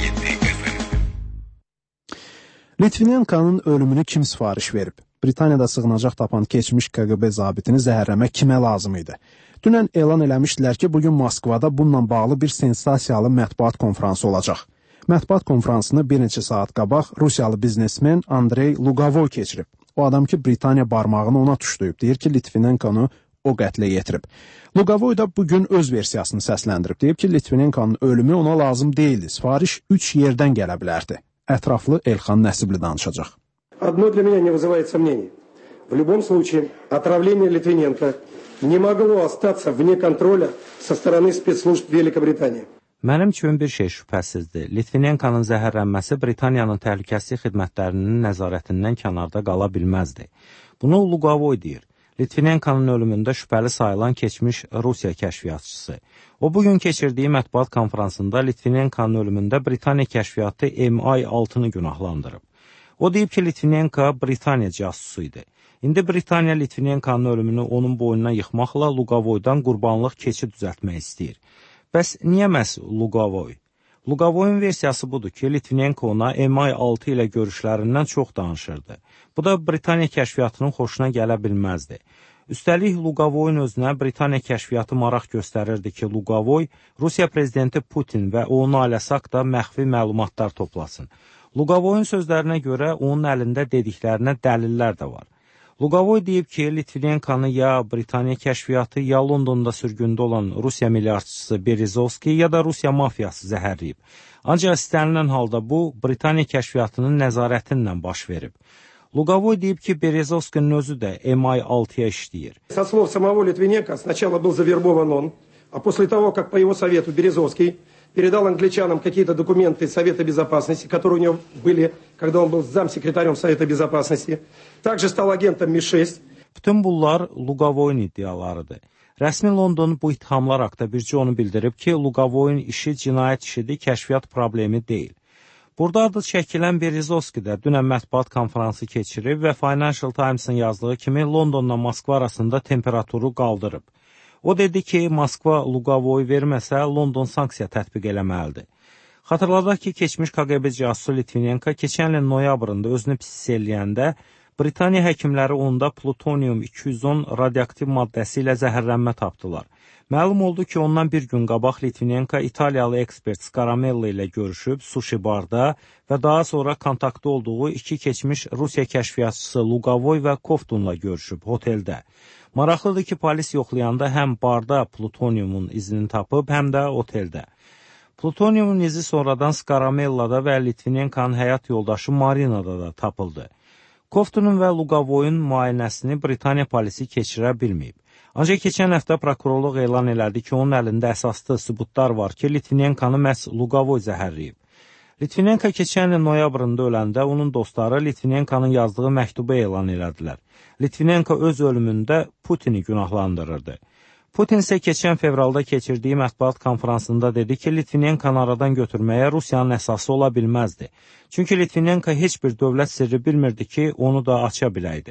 S11: Litvinenkanın ölümünü kim sifariş verib? Britaniyada sığınacaq tapan keçmiş K G B zabitini zəhərləmək kimə lazım idi? Dünən elan eləmişdilər ki, bugün Moskvada bununla bağlı bir sensasiyalı mətbuat konfransı olacaq. Mətbuat konfransını bir neçə saat qabaq Rusiyalı biznesmen Andrey Lugavoy keçirib. O adam ki, Britaniya barmağını ona tuşlayıb, deyir ki, Litvinenkonu o qətlə yetirib. Lugavoy da bugün öz versiyasını səsləndirib, deyib ki, Litvinenkonun ölümü ona lazım deyildi, sifariş üç yerdən gələ bilərdi. Ətraflı Elxan Nəsibli danışacaq.
S5: Одно для меня не вызывает сомнений. В любом случае, отравление Литвиненко не могло остаться вне контроля со стороны спецслужб Великобритании.
S23: Mənim üçün bir şey şübhəsizdir. Litvinenkanın zəhərlənməsi Britaniyanın təhlükəsizlik xidmətlərinin nəzarətindən kənarda qala bilməzdi. Bunu Lugavoy deyir. Litvinenkanın ölümündə şübhəli sayılan keçmiş Rusiya kəşfiyyatçısı. O, bugün keçirdiyi mətbuat konfransında Litvinenkanın ölümündə Britaniya kəşfiyyatı M I altını günahlandırıb. O deyib ki, Litvinenko Britaniya casusu idi. İndi Britaniya Litvinenkanın ölümünü onun boynuna yıxmaqla Lugavoydan qurbanlıq keçi düzəltmək istəyir. Bəs niyə məhz Lugavoy? Lugavoyun versiyası budur ki, Litvinenko ona M I altı ilə görüşlərindən çox danışırdı. Bu da Britaniya kəşfiyyatının xoşuna gələ bilməzdi. Üstəlik, Lugavoyun özünə Britaniya kəşfiyyatı maraq göstərirdi ki, Lugavoy, Rusiya prezidenti Putin və onun ailəsi haqda məxfi məlumatlar toplasın. Lugavoyun sözlərinə görə onun əlində dediklərinə dəlillər də var. Lugavoy deyib ki, Litvinenkanı ya Britaniya kəşfiyyatı, ya Londonda sürgündə olan Rusiya milyardçısı Berezovski, ya da Rusiya mafiyası zəhərləyib. Ancaq istənilən halda bu, Britaniya kəşfiyyatının nəzarətinlə baş verib. Lugavoy deyib ki, Berezovskinin özü də M I altıya işləyir.
S5: Со слов самого Литвиненко, сначала был завербован он, а после того, как по его совету Березовский передал англичанам какие-то документы Совета Безопасности, которые у него были, когда он был замсекретарем Совета Безопасности, также стал агентом Ми шесть.
S23: Bütün bunlar Lugavoyun iddialarıdır. Rəsmi London bu ittihamlar haqda bircə onu bildirib ki, Lugavoyun işi cinayət işidir, kəşfiyyat problemi deyil. Burada adı çəkilən Berezovski də dünən mətbuat konferansı keçirib və Financial Times-ın yazdığı kimi Londonla Moskva arasında temperaturu qaldırıb. O dedi ki, Moskva Lugavoy verməsə, London sanksiya tətbiq eləməlidir. Xatırladaq ki, keçmiş K G B casusu Litvinenko keçən ilin noyabrında özünü pis hiss eləyəndə Britaniya həkimləri onda plutonium iki yüz on radioaktiv maddəsi ilə zəhərlənmə tapdılar. Məlum oldu ki, ondan bir gün qabaq Litvinenko İtaliyalı ekspert Scaramelli ilə görüşüb sushi barda və daha sonra kontaktda olduğu iki keçmiş Rusiya kəşfiyyatçısı Lugavoy və Kovtunla görüşüb oteldə. Maraqlıdır ki, polis yoxlayanda həm barda plutoniumun izini tapıb, həm də oteldə. Plutoniumun izi sonradan Scaramellada və Litvinenkanın həyat yoldaşı Marinada da tapıldı. Kovtunun və Lugavoyun müayinəsini Britaniya polisi keçirə bilməyib. Ancaq keçən həftə prokurorluq elan elədi ki, onun əlində əsaslı sübutlar var ki, Litvinenkanı məhz Lugavoy zəhərləyib. Litvinenko keçən il noyabrında öləndə onun dostları Litvinenkanın yazdığı məktubu elan elədilər. Litvinenko öz ölümündə Putini günahlandırırdı. Putin isə keçən fevralda keçirdiyi mətbuat konferansında dedi ki, Litvinenkanı aradan götürməyə Rusiyanın əsası ola bilməzdi. Çünki Litvinenko heç bir dövlət sirri bilmirdi ki, onu da aça biləydi.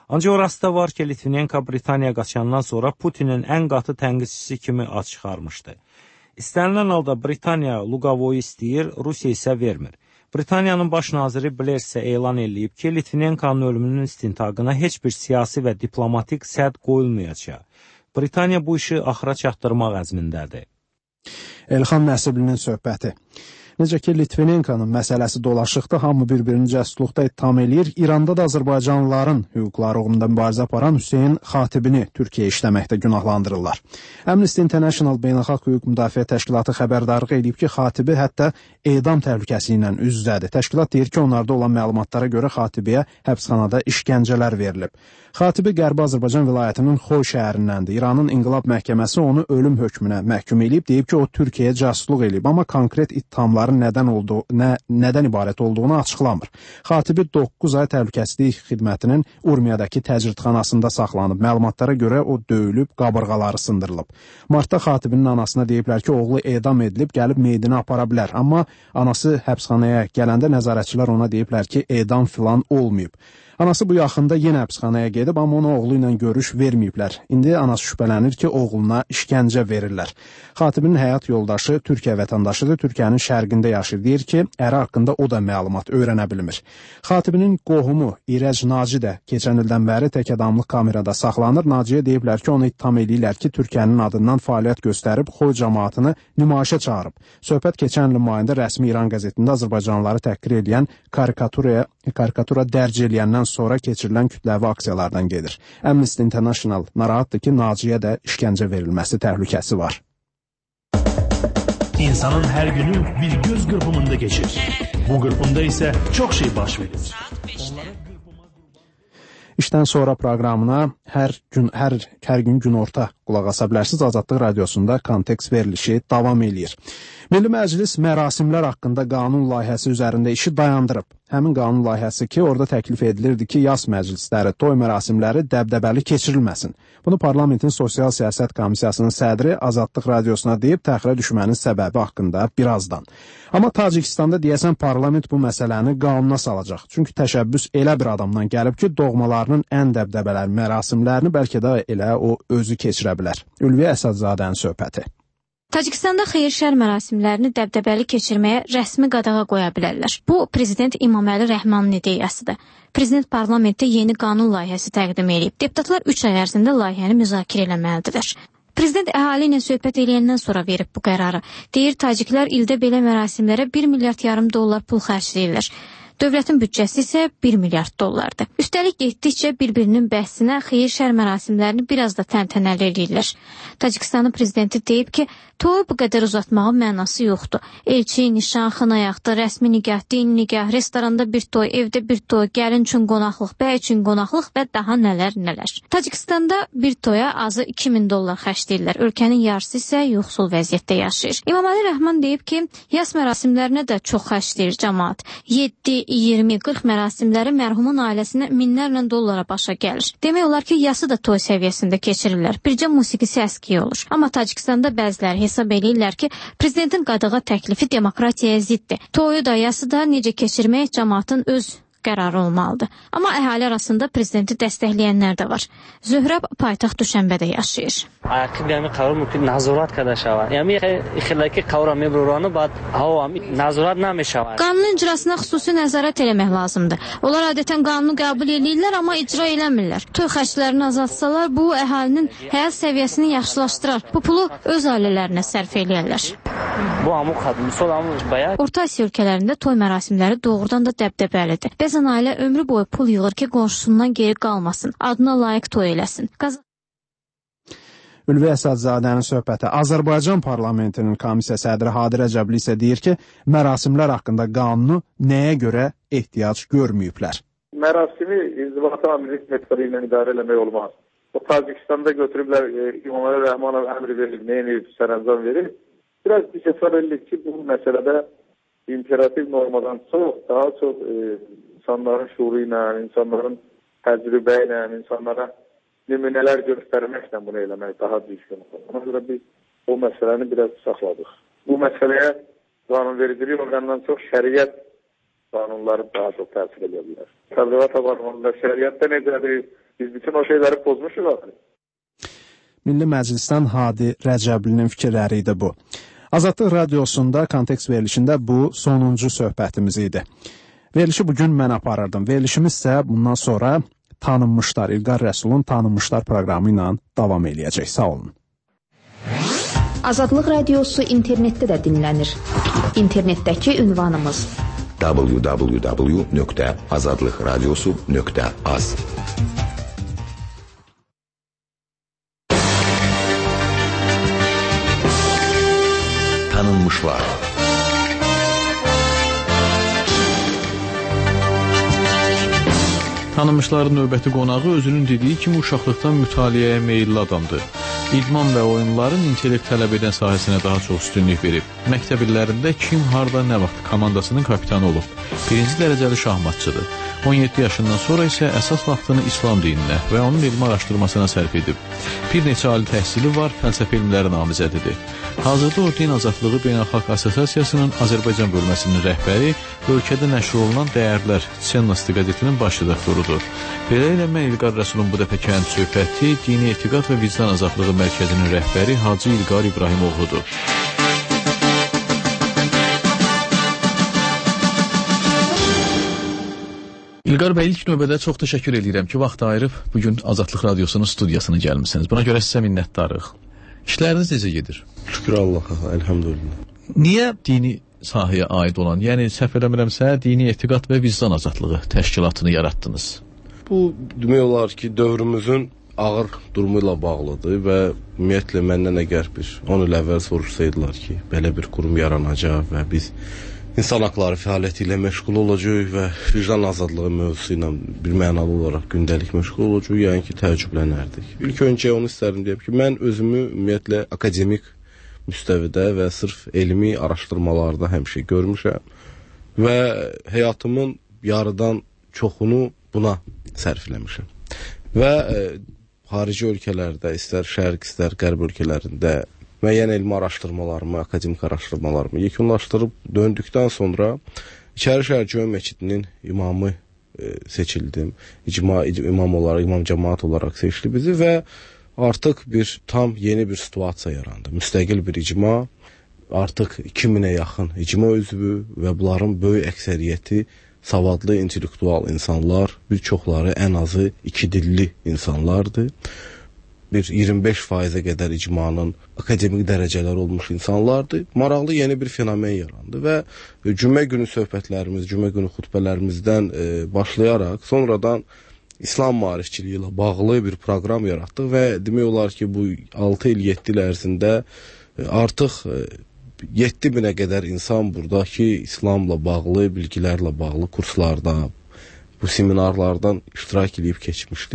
S23: Ancaq orası da var ki, Litvinenko Britaniyaya qaçandan sonra Putinin ən qatı tənqidçisi kimi ad çıxarmışdı. İstənilən halda Britaniya Luqavoyu istəyir, Rusiya isə vermir. Britaniyanın baş naziri Blair isə elan edib ki, Litvinenkonun ölümünün istintaqına heç bir siyasi və diplomatik sədd qoyulmayacaq. Britaniya bu işi axıra çatdırmaq əzmindədir.
S11: Elxan Nəsiblinin söhbəti. Necə ki, Litvinenkonun məsələsi dolaşıqda, hamı bir-birini cəsutluqda ittiham eləyir. İranda da Azərbaycanlıların hüquqları uğrunda mübarizə aparan Hüseyn Xatibini Türkiyə işləməkdə günahlandırırlar. Amnesty International Beynəlxalq Hüquq Müdafiə Təşkilatı xəbərdarlıq edib ki, Xatibi hətta edam təhlükəsi ilə üz-üzədir. Təşkilat deyir ki, onlarda olan məlumatlara görə Xatibiyə həbsxanada işgəncələr verilib. Xatibi Qərbi Azərbaycan vilayətinin Xoy şəhərindəndir. İranın İnqilab Məhkəməsi onu ölüm hökmünə məhkum edib, deyib ki, o Türkiyəyə casusluq edib, amma konkret ittihamların nədən olduğu, nə, nədən ibarət olduğunu açıqlamır. Xatibi doqquz ay təhlükəsizlik xidmətinin Urmiyadakı təcridxanasında saxlanıb. Məlumatlara görə o döyülüb, qabırğaları sındırılıb. Martda Xatibinin anasına deyiblər ki, oğlu edam edilib, gəlib meydini apara bilər, amma anası həbsxanaya gələndə nəzarətçilər ona deyiblər ki, edam filan olmayıb. Anası bu yaxında yenə həbsxanaya gedib, amma ona oğlu ilə görüş verməyiblər. İndi anası şübhələnir ki, oğluna işgəncə verirlər. Xatibinin həyat yoldaşı Türkiyə vətəndaşıdır, Türkiyənin şərqində yaşayır. Deyir ki, əri haqqında o da məlumat öyrənə bilmir. Xatibinin qohumu İrəc Naci də keçən ildən bəri tək adamlıq kamerada saxlanır. Naciyə deyiblər ki, onu ittiham eləyirlər ki, Türkiyənin adından fəaliyyət göstərib, Xoy cəmaatını nümayişə çağırıb. Söhbət keçən ilin mayında rəsmi İran qəzetində Azərbaycanlıları təhqir edən karikaturaya, karikatura dərc eləyəndən sonra keçirilən kütləvi aksiyalardan gedir. Amnesty International narahatdır ki, Naciyə də işgəncə verilməsi təhlükəsi var.
S1: İnsanın hər günü bir göz qırpımında geçir. Bu qırpımda isə çox şey baş verir.
S11: İşdən sonra proqramına hər gün hər hər gün günorta qulaq asa bilərsiniz. Azadlıq radiosunda kontekst verilişi davam eləyir. Milli Məclis mərasimlər haqqında qanun layihəsi üzərində işi dayandırıb. Həmin qanun layihəsi ki, orada təklif edilirdi ki, yas məclisləri, toy mərasimləri dəbdəbəli keçirilməsin. Bunu parlamentin Sosial Siyasət Komissiyasının sədri Azadlıq radiosuna deyib təxirə düşmənin səbəbi haqqında birazdan. Amma Tacikistanda deyəsən parlament bu məsələni qanuna salacaq. Çünki təşəbbüs elə bir adamdan gəlib ki, doğmalarının ən dəbdəbələr mərasimlərini bəlkə də elə o özü keçirə bilər. Ülviyə Əsədzadənin söhbəti.
S18: Tacikistanda xeyir-şər mərasimlərini dəbdəbəli keçirməyə rəsmi qadağa qoya bilərlər. Bu, Prezident İmaməli Rəhmanın ideyasıdır. Prezident parlamentdə yeni qanun layihəsi təqdim edib. Deputatlar üç ay ərzində layihəni müzakirə etməlidirlər. Prezident əhali ilə söhbət eləyəndən sonra verib bu qərarı. Deyir, taciklər ildə belə mərasimlərə bir milyard yarım dollar pul xərcləyirlər. Dövlətin büdcəsi isə bir milyard dollardır. Üstəlik getdikcə bir-birinin bəhsinə xeyir-şər mərasimlərini biraz da təntənəli eləyirlər. Tacikistanın prezidenti deyib ki, toyu bu qədər uzatmağın mənası yoxdur. Elçi, nişan, xınayaqda, rəsmi nigah, dini nigah, restoranda bir toy, evdə bir toy, gəlin üçün qonaqlıq, bəy üçün qonaqlıq və daha nələr nələr. Tacikistanda bir toya azı iki min dollar xərcləyirlər. Ölkənin yarısı isə yoxsul vəziyyətdə yaşayır. İmaməli Rəhman deyib ki, yas mərasimlərinə də çox xərcləyir cəmaat. yeddi, iyirmi, qırx mərasimləri mərhumun ailəsinə minlərlə dollara başa gəlir. Demək olar ki, yası da toy səviyyəsində keçirirlər. Bircə musiqisi əskiyi olur. Amma Tacikistanda bəziləri hesab eləyirlər ki, prezidentin qadağa təklifi demokratiyaya ziddir. Toyu da, yası da necə keçirmək cəmaatın öz qərarı olmalıdır. Amma əhali arasında prezidenti dəstəkləyənlər də var. Zöhrəb paytaxt Düşənbədə yaşayır.
S7: Ayaqlarını qavur mümkün nazorat qədər şəvar. Yəni xilaki qavramı buranı bad hava nazorat nəmişəvar.
S18: Qanunun icrasına xüsusi nəzarət eləmək lazımdır. Onlar adətən qanunu qəbul edirlər, amma icra eləmirlər. Toy xərclərini azaltsalar, bu əhalinin həyat səviyyəsini yaxşılaşdırar. Bu pulu öz ailələrinə sərf eləyərlər.
S7: Bu amı xadım, solamı bayaq.
S18: Orta Asiya ölkələrində toy mərasimləri doğrudan da dəbdəbəlidir. Bəzən ailə ömrü boyu pul yığır ki, qonşusundan geri qalmasın, adına layiq toy eləsin. Qaz
S11: Ülvi Əsədzadənin söhbəti. Azərbaycan parlamentinin komissiya sədri Hadir Əcəbli isə deyir ki, mərasimlər haqqında qanunu nəyə görə ehtiyac görməyiblər.
S9: Mərasimi İnzibati Amirlik metodu ilə idarə eləmək olmaz. O Tacikistanda götürüblər, e, İmaməli Rəhmanov əmri verir, neyini sərəncam verir. Biraz bir səfər edilir ki, bu məsələdə imperativ normadan çox, daha çox e, insanların şuuru ilə, insanların təcrübə ilə, insanlara nümunələr göstərməklə bunu eləmək daha düzgün olur. Ona görə biz o məsələni biraz saxladıq. Bu məsələyə qanunvericilik orqanından çox şəriət qanunları daha çox təsir edə bilər. Təbliğat aparmanında şəriətdə necədir, Biz bütün o şeyleri pozmuşuz abi.
S11: Milli Məclisdən Hadi Rəcəblinin fikirləri idi bu. Azadlıq Radiosunda kontekst verilişində bu sonuncu söhbətimiz idi. Verilişi bugün mən aparırdım. Verilişimiz isə bundan sonra Tanınmışlar, İlqar Rəsulun Tanınmışlar proqramı ilə davam eləyəcək. Sağ olun.
S2: Azadlıq Radiosu internetdə də dinlənir. İnternetdəki ünvanımız
S10: w w w nöqtə azadlıq radiosu nöqtə az. Tanınmışlar.
S6: Tanınmışların növbəti qonağı özünün dediyi kimi uşaqlıqdan mütaliəyə meyilli adamdır. İdman və oyunların intellekt tələb edən sahəsinə daha çox üstünlük verib. Məktəb illərində kim, harda, nə vaxt komandasının kapitanı olub. Birinci dərəcəli şahmatçıdır. on yeddi yaşından sonra isə əsas vaxtını İslam dininə və onun elmi araşdırmasına sərf edib. Bir neçə ali təhsili var, fəlsəfə elmləri namizədidir. Hazırda o Din Azadlığı Beynəlxalq Assosiasiyasının Azərbaycan bölməsinin rəhbəri, ölkədə nəşr olunan Dəyərlər Çennosti qəzetinin baş redaktorudur. Beləliklə, mən İlqar Rəsulun bu dəfə kənd söhbəti Dini Etiqad və Vicdan Azadlığı Mərkəzinin rəhbəri Hacı İlqar İbrahimoğludur. İlqar bəy, ilk növbədə çox təşəkkür edirəm ki, vaxt ayırıb bugün Azadlıq Radiosunun studiyasına gəlmişsiniz. Buna görə sizə minnətdarıq. İşləriniz necə gedir?
S17: Şükür Allaha, elhamdülillah.
S6: Niyə dini sahəyə aid olan, yəni səhv eləmirəmsə, Dini Etiqad və Vicdan Azadlığı təşkilatını yaratdınız?
S17: Bu demək olar ki, dövrümüzün ağır durumu ilə bağlıdır və ümumiyyətlə məndən əgər bir on il əvvəl soruşsaydılar ki, belə bir qurum yaranacaq və biz İnsan haqları fəaliyyəti ilə məşğul olacaq və vicdan azadlığı mövzusu ilə bir mənalı olaraq gündəlik məşğul olacaq, yəni ki, təəccüblənərdik. İlk öncə onu istərdim deyəm ki, mən özümü ümumiyyətlə akademik müstəvidə və sırf elmi araşdırmalarda həmişə görmüşəm və həyatımın yarıdan çoxunu buna sərfləmişəm. Və e, xarici ölkələrdə, istər şərq, istər qərb ölkələrində müəyyən elmi araşdırmalarımı, akademik araşdırmalarımı yekunlaşdırıb döndükdən sonra İçərişəhər Cümə Məscidinin imamı e, seçildim. İcma, imam olaraq, imam cəmaat olaraq seçdi bizi və artıq bir tam yeni bir situasiya yarandı. Müstəqil bir icma, artıq iki minə yaxın icma üzvü və bunların böyük əksəriyyəti savadlı, intellektual insanlar, bir çoxları ən azı iki dilli insanlardır. Bir iyirmi beş faizə qədər icmanın akademik dərəcələri olmuş insanlardır. Maraqlı yeni bir fenomen yarandı və cümə günü söhbətlərimiz, cümə günü xutbələrimizdən e, başlayaraq sonradan İslam maarifçiliyi ilə bağlı bir proqram yaratdıq və demək olar ki, bu altı il, yeddi il ərzində e, artıq e, yeddi minə qədər insan buradakı İslamla bağlı, bilgilərlə bağlı kurslarda, bu seminarlardan iştirak edib keçmişdi.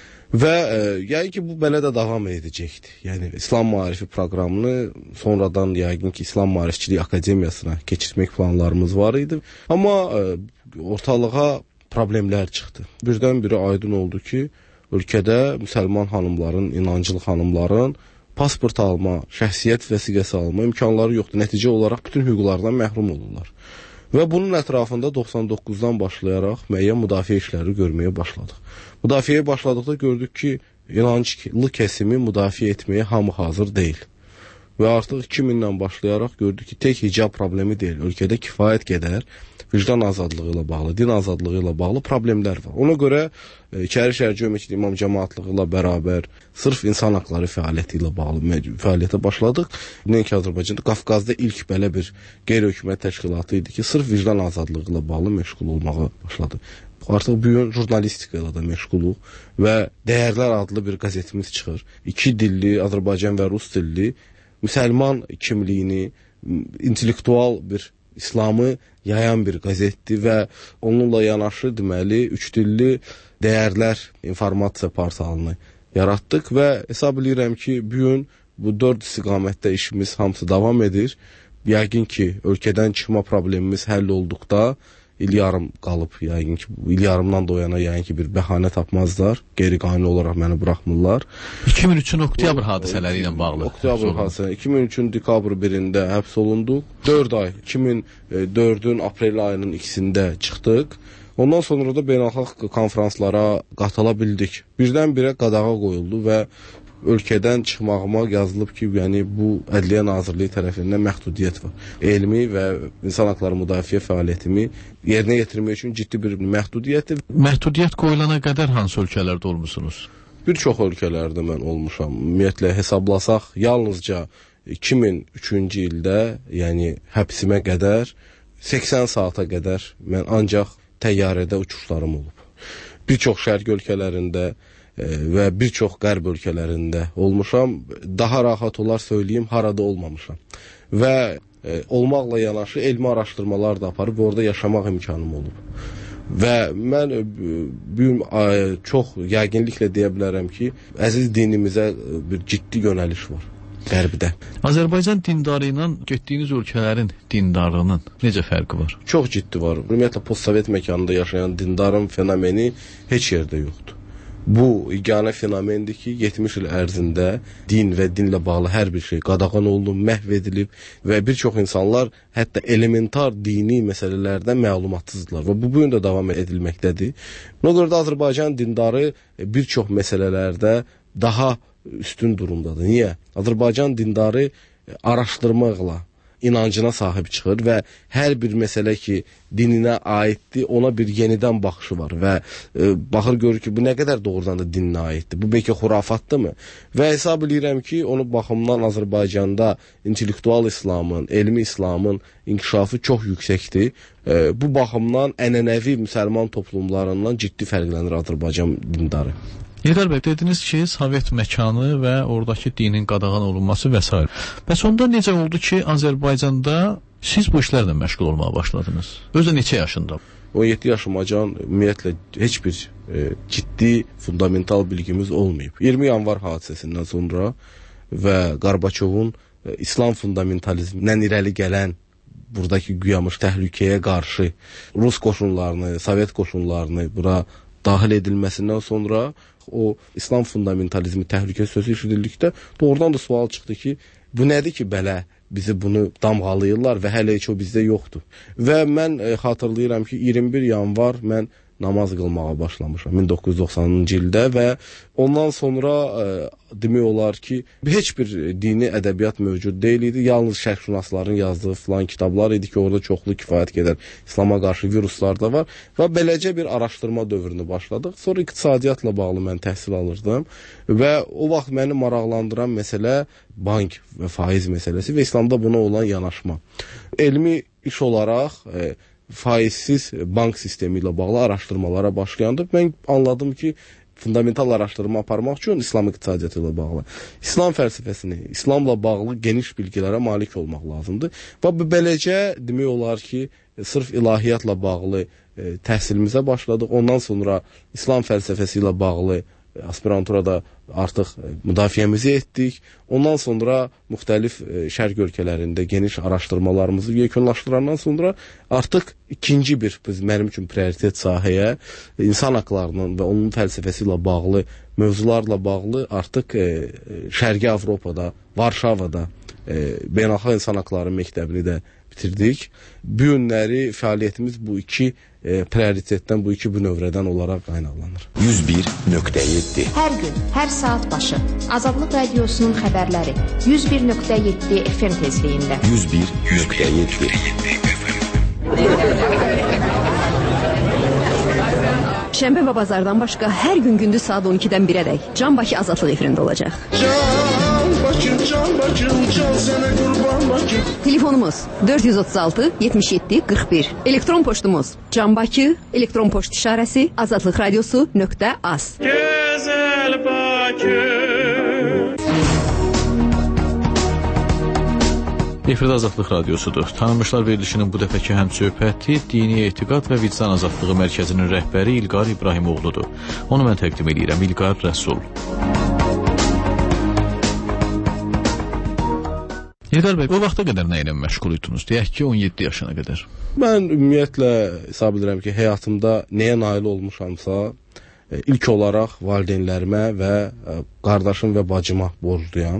S17: Və e, yəni ki, bu belə də davam edəcəkdir. Yəni İslam maarifi proqramını sonradan yəqin ki, İslam Maarifçiliyi Akademiyasına keçirmək planlarımız var idi. Amma e, ortalığa problemlər çıxdı. Birdən-birə aydın oldu ki, ölkədə müsəlman xanımların, inancılı xanımların pasport alma, şəxsiyyət vəsiqəsi alma imkanları yoxdur. Nəticə olaraq bütün hüquqlardan məhrum olurlar. Və bunun ətrafında doxsan doqquzdan başlayaraq müəyyən müdafiə işləri görməyə başladıq. Müdafiəyə başladıqda gördük ki, inanclı kəsimi müdafiə etməyə hamı hazır deyil. Və artıq iki mindən başlayaraq gördük ki, tək hicab problemi deyil. Ölkədə kifayət qədər vicdan azadlığı ilə bağlı, din azadlığı ilə bağlı problemlər var. Ona görə İçərişəhər Cümə Məscidi İmam cəmaatlığı ilə bərabər sırf insan haqları fəaliyyəti ilə bağlı fəaliyyətə başladıq. Nəinki Azərbaycanda, Qafqazda ilk belə bir qeyri-hökumət təşkilatı idi ki, sırf vicdan azadlığı ilə bağlı məşğul olmağa başladı. Artıq bu gün jurnalistika ilə də məşğuluq və Dəyərlər adlı bir qəzetimiz çıxır. İki dilli, Azərbaycan və Rus dilli müsəlman kimliyini, intellektual bir İslamı yayan bir qəzetdir və onunla yanaşı deməli üç dilli Dəyərlər informasiya portalını yaratdıq və hesab edirəm ki, bu gün bu dörd istiqamətdə işimiz hamısı davam edir. Yəqin ki, ölkədən çıxma problemimiz həll olduqda il yarım qalıb, yəqin ki, il yarımdan da o yana yəqin ki, bir bəhanə tapmazlar, qeyri-qanuni olaraq məni buraxmırlar.
S6: iki min üçün oktyabr hadisələri ilə bağlı.
S17: Oktyabr hadisələri, iki min üçün dekabr birində həbs olunduq, dörd ay, iki min dördün aprel ayının ikisində çıxdıq. Ondan sonra da beynəlxalq konfranslara qatıla bildik. Birdən-birə qadağa qoyuldu və ölkədən çıxmağıma yazılıb ki, yəni bu Ədliyyə Nazirliyi tərəfindən məhdudiyyət var. Elmi və insan haqları müdafiə fəaliyyətimi yerinə yetirmək üçün ciddi bir məhdudiyyətdir.
S6: Məhdudiyyət qoyulana qədər hansı ölkələrdə olmusunuz?
S17: Bir çox ölkələrdə mən olmuşam. Ümumiyyətlə hesablasaq, yalnızca iki min üçüncü ildə, yəni həbsimə qədər səksən saata qədər mən ancaq təyyarədə uçuşlarım olub. Bir çox şərq ölkələrində və bir çox qərb ölkələrində olmuşam. Daha rahat olar söyləyim, harada olmamışam. Və e, olmaqla yanaşı elmi araşdırmalar da aparıb orada yaşamaq imkanım olub. Və mən e, bir, e, çox yəqinliklə deyə bilərəm ki, əziz dinimizə bir ciddi yönəliş var qərbdə.
S6: Azərbaycan dindarı ilə getdiyiniz ölkələrin dindarlığının necə fərqi var?
S17: Çox ciddi var. Ümumiyyətlə postsovet məkanında yaşayan dindarın fenomeni heç yerdə yoxdur. Bu yeganə fenomendir ki, yetmiş il ərzində din və dinlə bağlı hər bir şey qadağan olunub, məhv edilib və bir çox insanlar hətta elementar dini məsələlərdən məlumatsızdırlar və bu bugün də davam edilməkdədir. Buna görə də Azərbaycan dindarı bir çox məsələlərdə daha üstün durumdadır. Niyə? Azərbaycan dindarı araşdırmaqla inancına sahib çıxır və hər bir məsələ ki, dininə aiddir, ona bir yenidən baxışı var və e, baxır görür ki, bu nə qədər doğrudan da dininə aiddir, bu bəlkə xurafatdırmı? Və hesab edirəm ki, onu baxımdan Azərbaycanda intellektual İslamın, elmi İslamın inkişafı çox yüksəkdir. E, bu baxımdan ənənəvi müsəlman toplumlarından ciddi fərqlənir Azərbaycan dindarı.
S6: İlqar bəy, dediniz ki, Sovet məkanı və oradakı dinin qadağan olunması və s. Bəs onda necə oldu ki, Azərbaycanda siz bu işlərlə məşğul olmağa başladınız? Özü neçə yaşında?
S17: on yeddi yaşımacan ümumiyyətlə heç bir e, ciddi, fundamental bilgimiz olmayıb. iyirmi yanvar hadisəsindən sonra və Qarbaçovun e, İslam fundamentalizmindən irəli gələn buradakı güyamış təhlükəyə qarşı Rus qoşunlarını, Sovet qoşunlarını bura dahil edilməsindən sonra o İslam fundamentalizmi təhlükə sözü eşidildikdə doğrudan da sual çıxdı ki, bu nədir ki, belə bizi bunu damğalayırlar və hələ heç o bizdə yoxdur. Və mən e, xatırlayıram ki, iyirmi bir yanvar mən namaz qılmağa başlamışam min doqquz yüz doxsanıncı ildə və ondan sonra e, demək olar ki, heç bir dini ədəbiyyat mövcud deyil idi. Yalnız şərqşünasların yazdığı filan kitablar idi ki, orada çoxlu kifayət qədər İslama qarşı viruslar da var və beləcə bir araşdırma dövrünü başladıq. Sonra iqtisadiyyatla bağlı mən təhsil alırdım və o vaxt məni maraqlandıran məsələ bank və faiz məsələsi və İslamda buna olan yanaşma. Elmi iş olaraq e, faizsiz bank sistemi ilə bağlı araşdırmalara başlayanda mən anladım ki, fundamental araşdırma aparmaq üçün İslam iqtisadiyyatı ilə bağlı, İslam fəlsəfəsini, İslamla bağlı geniş bilgilərə malik olmaq lazımdır. Və bu beləcə demək olar ki, sırf ilahiyyatla bağlı e, təhsilimizə başladıq. Ondan sonra İslam fəlsəfəsi ilə bağlı aspiranturada artıq müdafiəmizi etdik. Ondan sonra müxtəlif şərq ölkələrində geniş araşdırmalarımızı yekunlaşdırandan sonra artıq ikinci bir biz mənim üçün prioritet sahəyə insan haqlarının və onun fəlsəfəsi ilə bağlı mövzularla bağlı artıq e, Şərqi Avropada, Varşavada e, Beynəlxalq İnsan Haqları məktəbini də bitirdik. Bu günləri fəaliyyətimiz bu iki e, prioritetdən, bu iki bünövrədən olaraq qaynaqlanır.
S10: yüz bir nöqtə yeddi
S2: Hər gün, hər saat başı Azadlıq Radiosunun xəbərləri yüz bir nöqtə yeddi F M tezliyində.
S10: yüz bir nöqtə yeddi
S4: Şənbə və bazardan başqa hər gün gündüz saat on ikidən birədək Can Bakı Azadlıq efirində olacaq. Can Bakı, Can Bakı, can sənə qurban Bakı. Telefonumuz dörd yüz otuz altı yetmiş yeddi qırx bir. Elektron poçtumuz Can Bakı, elektron poçt işarəsi azadlıq radiosu nöqtə az.
S8: Gözəl Bakı.
S6: Efirdə Azadlıq Radiosudur. Tanınmışlar verilişinin bu dəfəki həmsöhbəti Dini Etiqad və Vicdan Azadlığı Mərkəzinin rəhbəri İlqar İbrahimoğludur. Onu mən təqdim edirəm. İlqar Rəsul. İlqar bəy, o vaxta qədər nə ilə məşğul idiniz? Deyək ki, on yeddi yaşına qədər.
S17: Mən ümumiyyətlə hesab edirəm ki, həyatımda nəyə nail olmuşamsa, ilk olaraq valideynlərimə və qardaşım və bacıma borcluyam.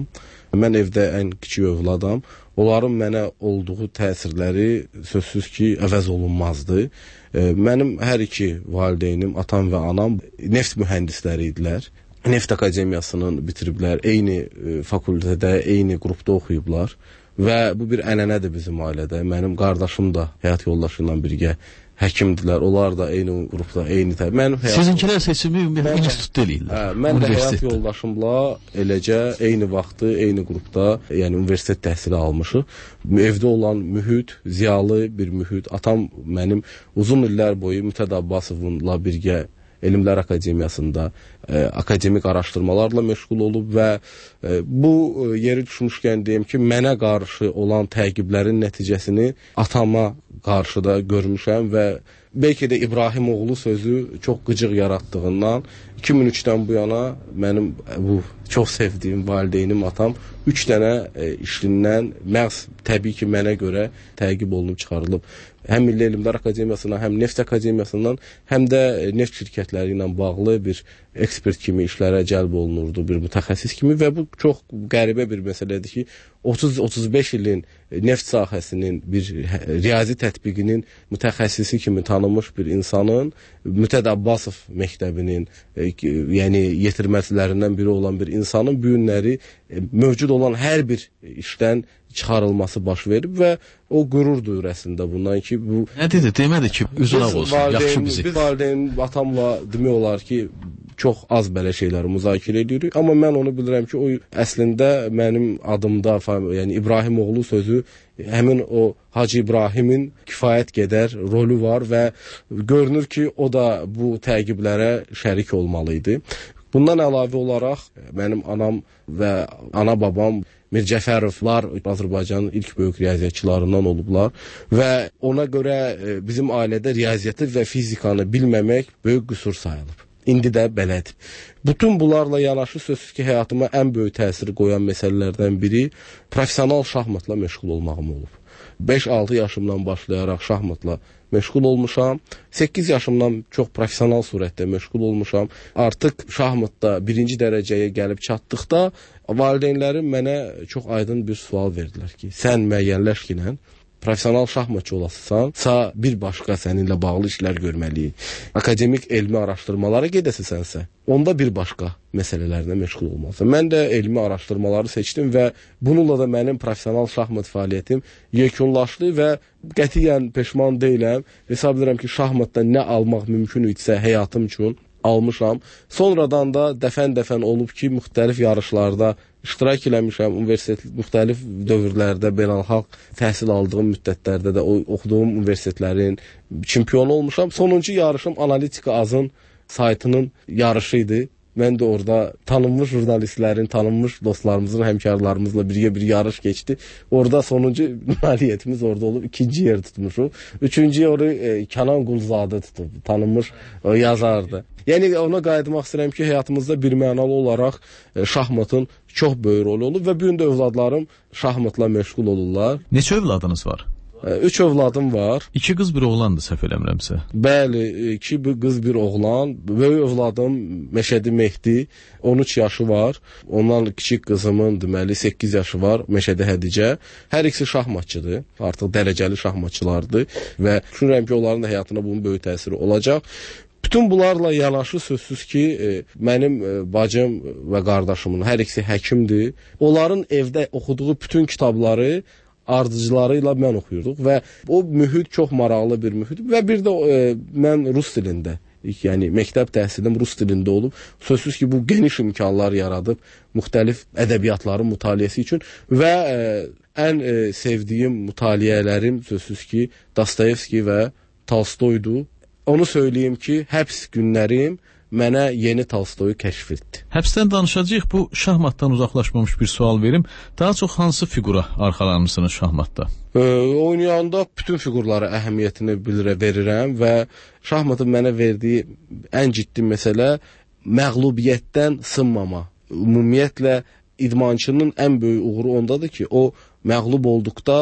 S17: Mən evdə ən kiçik övladam. Onların mənə olduğu təsirləri sözsüz ki, əvəz olunmazdı. Mənim hər iki valideynim, atam və anam neft mühəndisləri idilər. Neft akademiyasının bitiriblər, eyni fakültədə, eyni qrupda oxuyublar və bu bir ənənədir bizim ailədə. Mənim qardaşım da həyat yoldaşı ilə birgə həkimdilər, onlar da eyni qrupda, eyni tə.
S6: Sizinkilər seçimi institutda eləyirlər.
S17: Hə, mən də həyat yoldaşımla eləcə eyni vaxtı, eyni qrupda, yəni universitet təhsili almışıq. Evdə olan mühit, ziyalı bir mühit. Atam mənim uzun illər boyu Mütəd Abbasovla birgə Elmlər Akademiyasında e, akademik araşdırmalarla məşğul olub və e, bu e, yeri düşmüşkən deyim ki, mənə qarşı olan təqiblərin nəticəsini atama qarşı da görmüşəm və bəlkə də İbrahim oğlu sözü çox qıcıq yaratdığından iki min üçdən bu yana mənim bu çox sevdiyim valideynim atam üç dənə e, işlindən məhz təbii ki, mənə görə təqib olunub çıxarılıb. Həm Milli Elmlər Akademiyasından, həm Neft Akademiyasından, həm də neft şirkətləri ilə bağlı bir ekspert kimi işlərə cəlb olunurdu, bir mütəxəssis kimi və bu çox qəribə bir məsələdir ki, otuz otuz beş ilin neft sahəsinin bir riyazi tətbiqinin mütəxəssisi kimi tanınmış bir insanın Mütəd Abbasov məktəbinin e, yəni yetirməcilərindən biri olan bir insanın bu günləri e, mövcud olan hər bir işdən çıxarılması baş verib və o qürur duyur əslində bundan ki, bu...
S6: Nə dedi? Demədi ki, üzünə olsun, yaxşı bizi.
S17: Biz valideyn, atamla demək olar ki, çox az belə şeyləri müzakirə edirik, amma mən onu bilirəm ki, o əslində mənim adımda, yəni İbrahim oğlu sözü, həmin o Hacı İbrahimin kifayət qədər rolü var və görünür ki, o da bu təqiblərə şərik olmalıydı. Bundan əlavə olaraq mənim anam və ana babam Mir Cəfərovlar Azərbaycanın ilk böyük riyaziyyatçılarından olublar və ona görə bizim ailədə riyaziyyatı və fizikanı bilməmək böyük qüsur sayılıb. İndi də belədir. Bütün bunlarla yanaşı sözsüz ki, həyatıma ən böyük təsiri qoyan məsələlərdən biri professional şahmatla məşğul olmağım olub. beş altı yaşımdan başlayaraq şahmatla məşğul olmuşam. səkkiz yaşımdan çox professional surətdə məşğul olmuşam. Artıq şahmatda birinci dərəcəyə gəlib çatdıqda valideynlərim mənə çox aydın bir sual verdilər ki, sən müəyyənləş ki, professional şahmatçı olasınsa, bir başqa səninlə bağlı işlər görməliyik. Akademik elmi araşdırmalara gedəsisənsə, onda bir başqa məsələlərlə məşğul olmalısan. Mən də elmi araşdırmaları seçdim və bununla da mənim professional şahmat fəaliyyətim yekunlaşdı və qətiyyən peşman deyiləm. Hesab edirəm ki, şahmatdan nə almaq mümkün idisə həyatım üçün almışam. Sonradan da dəfən-dəfən olub ki, müxtəlif yarışlarda iştirak eləmişəm, universitet müxtəlif dövrlərdə beynəlxalq təhsil aldığım müddətlərdə də oxuduğum universitetlərin çempionu olmuşam. Sonuncu yarışım Analitika Azın saytının yarışı idi. Mən də orada tanınmış jurnalistlərin, tanınmış dostlarımızın, həmkarlarımızla birgə bir yarış keçdi. Orada sonuncu nailiyyətimiz orada olub, ikinci yer tutmuşuq. Üçüncü yeri e, Kənan Qulzadə tutub, tanınmış e, yazardı. Yəni ona qayıtmaq istəyirəm ki, həyatımızda bir mənalı olaraq e, şahmatın çox böyük rolü olub və bu gün də övladlarım şahmatla məşğul olurlar.
S6: Neçə övladınız var?
S17: Üç övladım var.
S6: İki qız, bir oğlandır, səhv eləmirəmsə.
S17: Bəli, iki qız, bir oğlan. Böyük övladım Məşədi Mehdi, on üç yaşı var. Ondan kiçik qızımın deməli səkkiz yaşı var, Məşədi Hədicə. Hər ikisi şahmatçıdır, artıq dərəcəli şahmatçılardır və düşünürəm ki, onların da həyatına bunun böyük təsiri olacaq. Bütün bunlarla yanaşı sözsüz ki, e, mənim e, bacım və qardaşımın hər ikisi həkimdir. Onların evdə oxuduğu bütün kitabları ardıcıları ilə mən oxuyurduq və o mühit çox maraqlı bir mühit və bir də e, mən rus dilində, yəni məktəb təhsilim rus dilində olub. Sözsüz ki, bu geniş imkanlar yaradıb müxtəlif ədəbiyyatların mütaliəsi üçün və e, ən e, sevdiyim mütaliələrim sözsüz ki, Dostoyevski və Tolstoydu. Onu söyləyim ki, həbs günlərim mənə yeni Tolstoyu kəşf etdi.
S6: Həbsdən danışacağıq, bu şahmatdan uzaqlaşmamış bir sual verim. Daha çox hansı fiqura arxalanırsınız şahmatda?
S17: E, oynayanda bütün fiqurlara əhəmiyyətini bilirə verirəm və şahmatın mənə verdiyi ən ciddi məsələ məğlubiyyətdən sınmama. Ümumiyyətlə idmançının ən böyük uğuru ondadır ki, o məğlub olduqda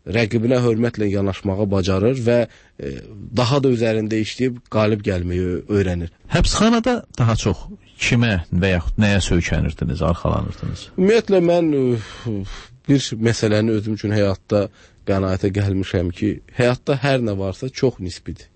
S17: rəqibinə hörmətlə yanaşmağı bacarır və e, daha da üzərində işləyib qalib gəlməyi öyrənir.
S6: Həbsxanada daha çox kimə və yaxud nəyə söykənirdiniz, arxalanırdınız?
S17: Ümumiyyətlə mən bir məsələni özüm üçün həyatda qənaətə gəlmişəm ki, həyatda hər nə varsa çox nisbidir.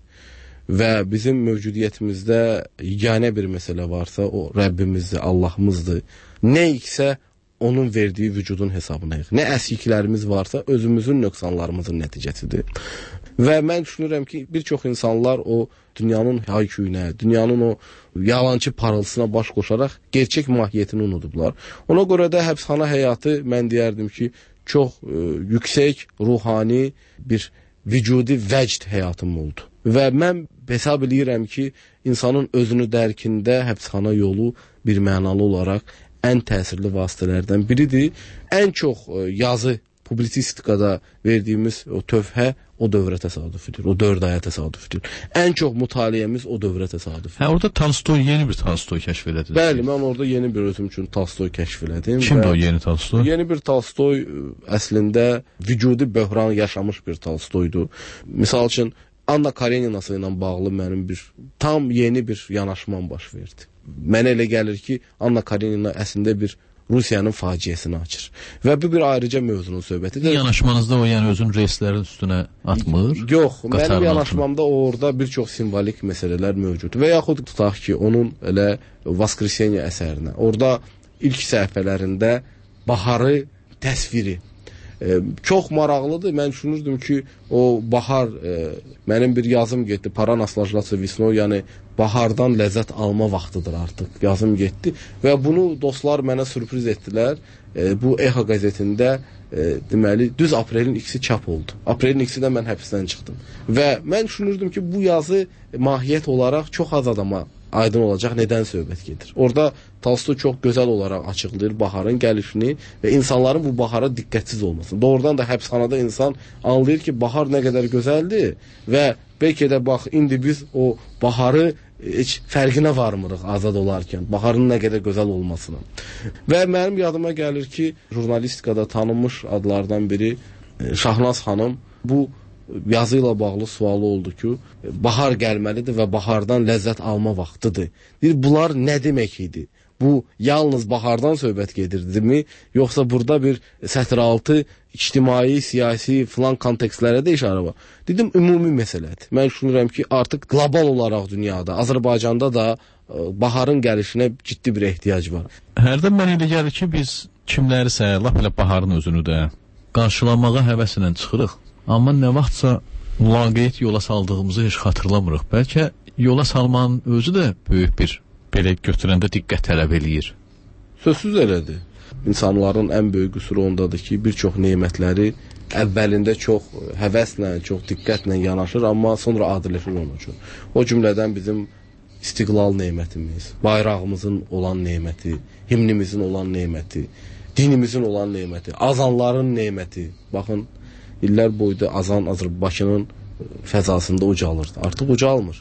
S17: Və bizim mövcudiyyətimizdə yeganə bir məsələ varsa, o Rəbbimizdir, Allahımızdır. Nə iksə onun verdiyi vücudun hesabınayıq. Nə əsiklərimiz varsa özümüzün nöqsanlarımızın nəticəsidir. Və mən düşünürəm ki, bir çox insanlar o dünyanın hayküyünə, dünyanın o yalancı parıltısına baş qoşaraq gerçək mahiyyətini unudublar. Ona görə də həbsxana həyatı mən deyərdim ki, çox e, yüksək, ruhani bir vücudi vəcd həyatım oldu. Və mən hesab edirəm ki, insanın özünü dərkində həbsxana yolu bir mənalı olaraq ən təsirli vasitələrdən biridir. Ən çox yazı, publisistikada verdiyimiz o tövhə o dövrə təsadüfüdür, o dörd aya təsadüfüdür. Ən çox mütaliəmiz o dövrə təsadüfüdür.
S6: Hə, orada Tolstoy, yeni bir Tolstoy kəşf elədiniz.
S17: Bəli, mən orada yeni bir özüm üçün Tolstoy kəşf elədim.
S6: Kimdir o yeni Tolstoy?
S17: Yeni bir Tolstoy əslində vücudi böhran yaşamış bir Tolstoydur. Misal üçün, Anna Kareninası ilə bağlı mənim bir tam yeni bir yanaşmam baş verdi. Mənə elə gəlir ki, Anna Karenina əslində bir Rusiyanın faciəsini açır. Və bu bir ayrıca mövzunun söhbətidir.
S6: Yanaşmanızda o yəni özün reyslərin üstünə atmır?
S17: Yox, mənim yanaşmamda orada bir çox simvolik məsələlər mövcud. Və yaxud tutaq ki, onun elə Voskreseniya əsərinə. Orada ilk səhifələrində baharı təsviri e, çox maraqlıdır. Mən düşünürdüm ki, o bahar e, mənim bir yazım getdi. Pora naslajlatsa visno, yəni bahardan ləzzət alma vaxtıdır artıq. Yazım getdi və bunu dostlar mənə sürpriz etdilər. E, bu Eha qəzetində e, deməli düz aprelin ikisi çap oldu. Aprelin ikisi də mən həbsdən çıxdım. Və mən düşünürdüm ki, bu yazı mahiyyət olaraq çox az adama aydın olacaq, nədən söhbət gedir. Orada Tolstoy çox gözəl olaraq açıqlayır baharın gəlişini və insanların bu bahara diqqətsiz olmasını. Doğrudan da həbsxanada insan anlayır ki, bahar nə qədər gözəldir və bəlkə də bax, indi biz o baharı heç fərqinə varmırıq azad olarkən, baharın nə qədər gözəl olmasını. Və mənim yadıma gəlir ki, jurnalistikada tanınmış adlardan biri Şahnaz xanım bu yazı ilə bağlı sualı oldu ki, bahar gəlməlidir və bahardan ləzzət alma vaxtıdır. Deyir, bunlar nə demək idi? Bu yalnız bahardan söhbət gedirdimi, yoxsa burada bir sətiraltı ictimai, siyasi filan kontekstlərə də işarə var? Dedim, ümumi məsələdir. Mən düşünürəm ki, artıq qlobal olaraq dünyada, Azərbaycanda da baharın gəlişinə ciddi bir ehtiyac var.
S6: Hərdən mən elə gəlir ki, biz kimlərisə, lap elə baharın özünü də qarşılamağa həvəslə çıxırıq. Amma nə vaxtsa laqeyd yola saldığımızı heç xatırlamırıq. Bəlkə yola salmanın özü də böyük bir, belə götürəndə diqqət tələb eləyir.
S17: Sözsüz elədir. İnsanların ən böyük qüsuru ondadır ki, bir çox nemətləri əvvəlində çox həvəslə, çox diqqətlə yanaşır, amma sonra adiləşir onun üçün. O cümlədən bizim istiqlal nemətimiz, bayrağımızın olan neməti, himnimizin olan neməti, dinimizin olan neməti, azanların neməti. Baxın, İllər boyda azan Azərbaycanın fəzasında ucalırdı. Artıq ucalmır.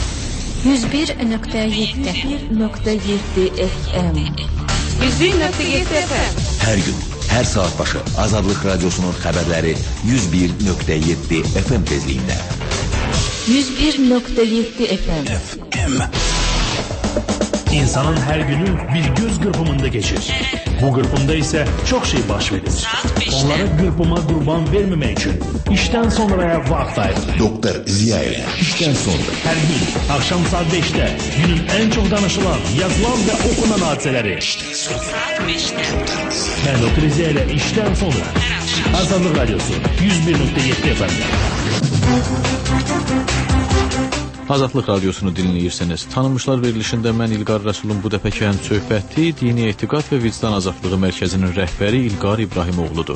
S2: yüz bir nöqtə yeddi nöqtə yeddi F M yüz bir nöqtə yeddi F M
S10: Hər gün, hər saat başı Azadlıq Radiosunun xəbərləri yüz bir nöqtə yeddi F M tezliyində.
S2: yüz bir nöqtə yeddi F M
S1: F M İnsanın hər günü bir göz qırpımında geçir. Bu qırpımda ise çok şey baş verir. Onlara qırpıma qurban vermemek için işten sonraya vaxt ayırır.
S10: Doktor Ziya ile işten sonra.
S1: Her gün akşam saat beşte günün en çok danışılan, yazılan ve okunan hadiseleri. İşten sonra. Ben Doktor Ziya ile işten sonra. Azadlıq Radyosu yüz bir nöqtə yeddi F M.
S6: Azadlıq Radiosunu dinləyirsiniz. Tanınmışlar verilişində mən İlqar Rəsulun bu dəfəki həm söhbəti Dini Etiqad və Vicdan Azadlığı Mərkəzinin rəhbəri İlqar İbrahimoğludur.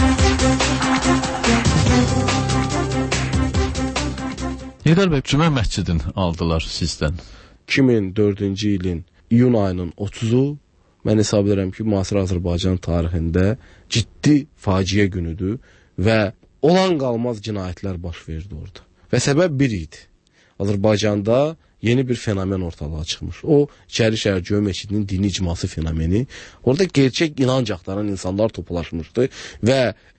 S6: İlqar bəy, cümə məscidini aldılar sizdən.
S17: iki min dördüncü ilin iyun ayının otuzu mən hesab edirəm ki, müasir Azərbaycan tarixində ciddi faciə günüdür və olan qalmaz cinayətlər baş verdi orada. Və səbəb bir idi. Azərbaycanda yeni bir fenomen ortalığa çıxmış. O, İçəri Şəhər Cümə Məscidinin dini icması fenomeni. Orada gerçək inanc axtaran insanlar toplaşmışdı və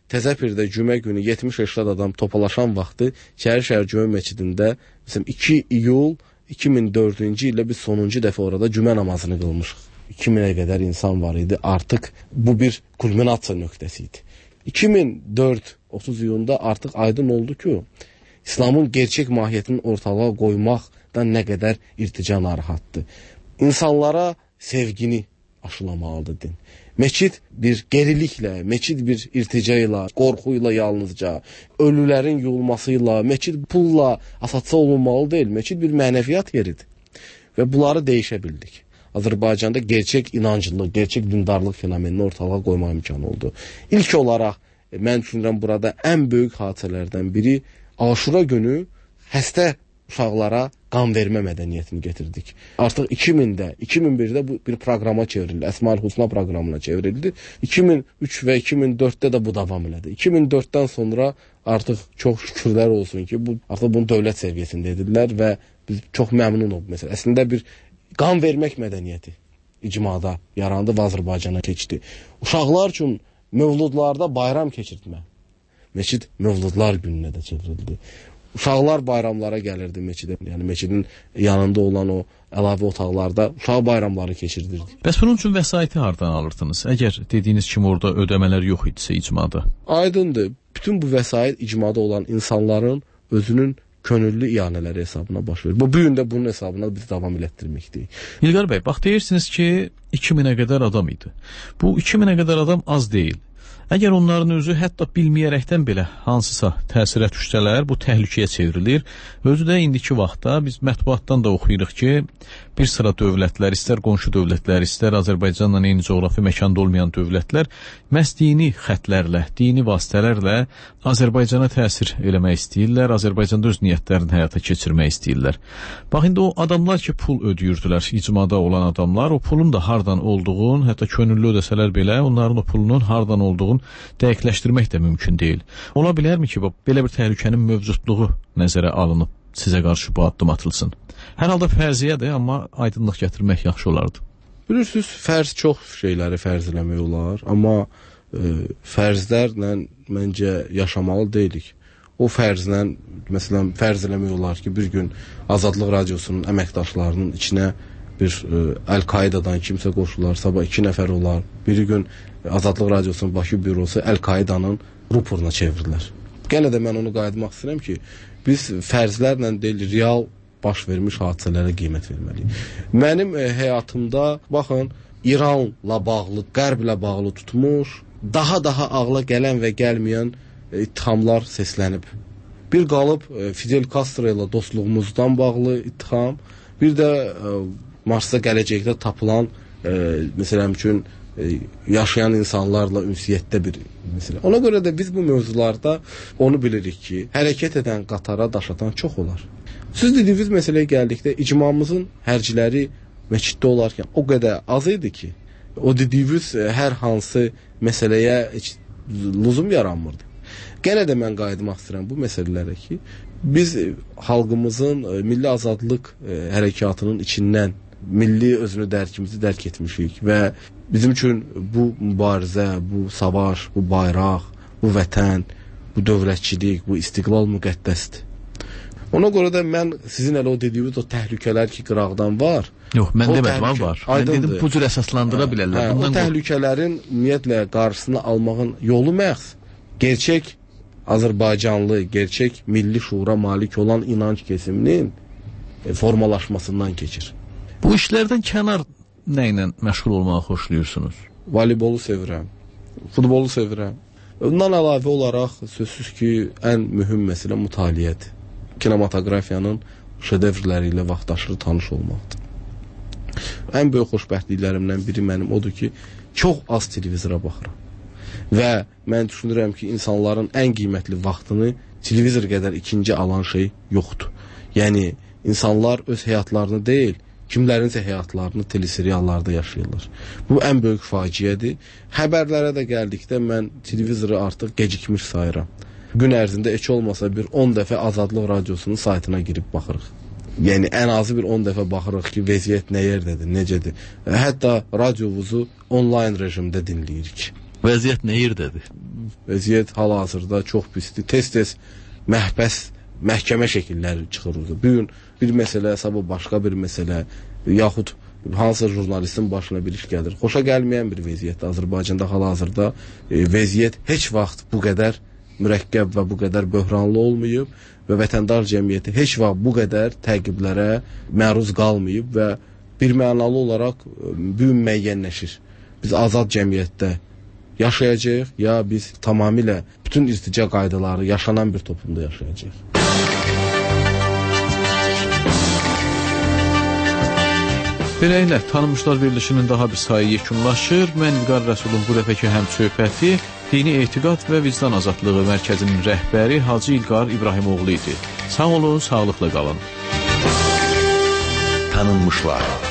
S17: Təzəpirdə cümə günü yetmiş səksən adam topalaşan vaxtı şəhər-şəhər cümə məscidində məsələn iki iyul iki min dördüncü ildə biz sonuncu dəfə orada cümə namazını qılmışıq. iki minə qədər insan var idi. Artıq bu bir kulminasiya nöqtəsi idi. iki min dörd otuz iyunda artıq aydın oldu ki, İslamın gerçək mahiyyətini ortalığa qoymaqdan nə qədər irtica narahatdır. İnsanlara sevgini aşılamalıdır din. Meçid bir geriliklə, meçid bir irtica ilə, qorxuyla yalnızca, ölülərin yuyulmasıyla, meçid pulla asatsa olunmalı deyil. Meçid bir mənəviyyat yeridir. Və bunları değişə bildik. Azərbaycanda gerçək inanclılıq, gerçək dindarlıq fenomenini ortalığa qoyma imkanı oldu. İlk olaraq mən düşünürəm burada ən böyük hadisələrdən biri Aşura günü xəstə uşaqlara qan vermə mədəniyyətini getirdik. Artıq iki mində, iki min birdə bu bir proqrama çevrildi. Əsma-ül Husna proqramına çevrildi. iki min üç və iki min dörddə də bu davam elədi. iki min dörddən sonra artıq çox şükürlər olsun ki, bu artıq bunu dövlət səviyyəsində edirlər və biz çox məmnunuq. Məsələn, əslində bir qan vermək mədəniyyəti icmada yarandı və Azərbaycana keçdi. Uşaqlar üçün mövludlarda bayram keçirtmə. Meçid mövludlar gününə də çevrildi. Uşaqlar bayramlara gəlirdi meçidə. Yəni meçidin yanında olan o əlavə otaqlarda uşaq bayramları keçirdirdi.
S6: Bəs bunun üçün vəsaiti hardan alırdınız? Əgər dediyiniz kimi orada ödəmələr yox idisə icmada.
S17: Aydındır. Bütün bu vəsait icmada olan insanların özünün könüllü iyanələri hesabına baş verir. Bu bu gün də bunun hesabına biz davam elətdirməkdir.
S6: İlqar bəy, bax deyirsiniz ki, iki minə qədər adam idi. Bu iki minə qədər adam az deyil. Əgər onların özü hətta bilməyərəkdən belə hansısa təsirə düşsələr, bu təhlükəyə çevrilir. Özü də indiki vaxtda biz mətbuatdan da oxuyuruq ki, bir sıra dövlətlər, istər qonşu dövlətlər, istər Azərbaycanla eyni coğrafi məkanda olmayan dövlətlər məhz dini xətlərlə, dini vasitələrlə Azərbaycana təsir eləmək istəyirlər, Azərbaycanda öz niyyətlərini həyata keçirmək istəyirlər. Bax, indi o adamlar ki, pul ödəyirdilər, icmada olan adamlar, o pulun da hardan olduğunu, hətta könüllü ödəsələr belə, onların o pulunun hardan olduğunu dəqiqləşdirmək də mümkün deyil. Ola bilərmi ki, belə bir təhlükənin mövcudluğu nəzərə alınıb, sizə qarşı bu addım atılsın? Hər halda fərziyyədir, amma aydınlıq gətirmək yaxşı olardı.
S17: Bilirsiniz, fərz çox şeyləri fərz eləmək olar, amma e, fərzlərlə məncə yaşamalı deyilik. O fərzlə, məsələn, fərz eləmək olar ki, bir gün Azadlıq Radiosunun əməkdaşlarının içinə bir e, Əl-Qaidadan kimsə qoşular, sabah iki nəfər olar. Bir gün Azadlıq Radiosunun Bakı bürosu Əl-Qaidanın ruporuna çevrilər. Gənə də mən onu qayıtmaq istəyirəm ki, biz fərzlərlə deyil, real baş vermiş hadisələrə qiymət verməliyik. Mənim e, həyatımda, baxın, İranla bağlı, Qərblə bağlı tutmuş, daha-daha ağla gələn və gəlməyən e, ittihamlar səslənib. Bir qalıb e, Fidel Castro ilə dostluğumuzdan bağlı ittiham, bir də e, Marsda gələcəkdə tapılan e, məsələn üçün e, yaşayan insanlarla ünsiyyətdə bir məsələ. Ona görə də biz bu mövzularda onu bilirik ki, hərəkət edən qatara daş atan çox olar. Siz dediyiniz məsələyə gəldikdə icmamızın hərciləri məsciddə olarkən o qədər az idi ki, o dediyiniz hər hansı məsələyə lüzum yaranmırdı. Gənə də mən qayıtmaq istəyirəm bu məsələlərə ki, biz xalqımızın milli azadlıq hərəkatının içindən milli özünü dərkimizi dərk etmişik və bizim üçün bu mübarizə, bu savaş, bu bayraq, bu vətən, bu dövlətçilik, bu istiqlal müqəddəsdir. Ona görə də mən sizin elə o dediyiniz o təhlükələr ki, qıraqdan var.
S6: Yox, mən demədim, var, var. Mən dedim, bu cür əsaslandıra bilərlər.
S17: Hə, o təhlükələrin ümumiyyətlə qarşısını almağın yolu məhz gerçək Azərbaycanlı, gerçək milli şuura malik olan inanc kesiminin formalaşmasından keçir.
S6: Bu işlərdən kənar nə ilə məşğul olmağı xoşlayırsınız?
S17: Voleybolu sevirəm, futbolu sevirəm. Ondan əlavə olaraq sözsüz ki, ən mühüm məsələ mütaliədir. Kinematografiyanın şedevrləri ilə vaxtaşırı tanış olmaqdır. Ən böyük xoşbəxtliklərimdən biri mənim odur ki, çox az televizora baxıram. Və mən düşünürəm ki, insanların ən qiymətli vaxtını televizor qədər ikinci alan şey yoxdur. Yəni, insanlar öz həyatlarını deyil, kimlərinsə həyatlarını teleseriallarda yaşayırlar. Bu ən böyük faciədir. Xəbərlərə də gəldikdə mən televizoru artıq gecikmiş sayıram. Gün ərzində heç olmasa bir on dəfə Azadlıq Radiosunun saytına girib baxırıq. Yəni ən azı bir on dəfə baxırıq ki, vəziyyət nə yerdədir, necədir. Hətta radiovuzu onlayn rejimdə dinləyirik.
S6: Vəziyyət nə yerdədir?
S17: Vəziyyət hal-hazırda çox pisdir. Tez-tez məhbəs, məhkəmə şəkilləri çıxır. Bu gün bir məsələ, sabah başqa bir məsələ, yaxud hansısa jurnalistin başına bir iş gəlir. Xoşa gəlməyən bir vəziyyətdir. Azərbaycanda hal-hazırda e, vəziyyət heç vaxt bu qədər mürəkkəb və bu qədər böhranlı olmayıb və vətəndaş cəmiyyəti heç vaxt bu qədər təqiblərə məruz qalmayıb və bir mənalı olaraq bu gün müəyyənləşir. Biz azad cəmiyyətdə yaşayacağıq, ya biz tamamilə bütün irtica qaydaları yaşanan bir toplumda yaşayacağıq.
S6: Beləliklə, tanınmışlar verilişinin daha bir sayı yekunlaşır. Mən İlqar Rəsulun bu dəfəki həm söhbəti Dini Etiqad və Vicdan Azadlığı Mərkəzinin rəhbəri Hacı İlqar İbrahimoğlu idi. Sağ olun, sağlıqla qalın.
S10: Tanınmışlar.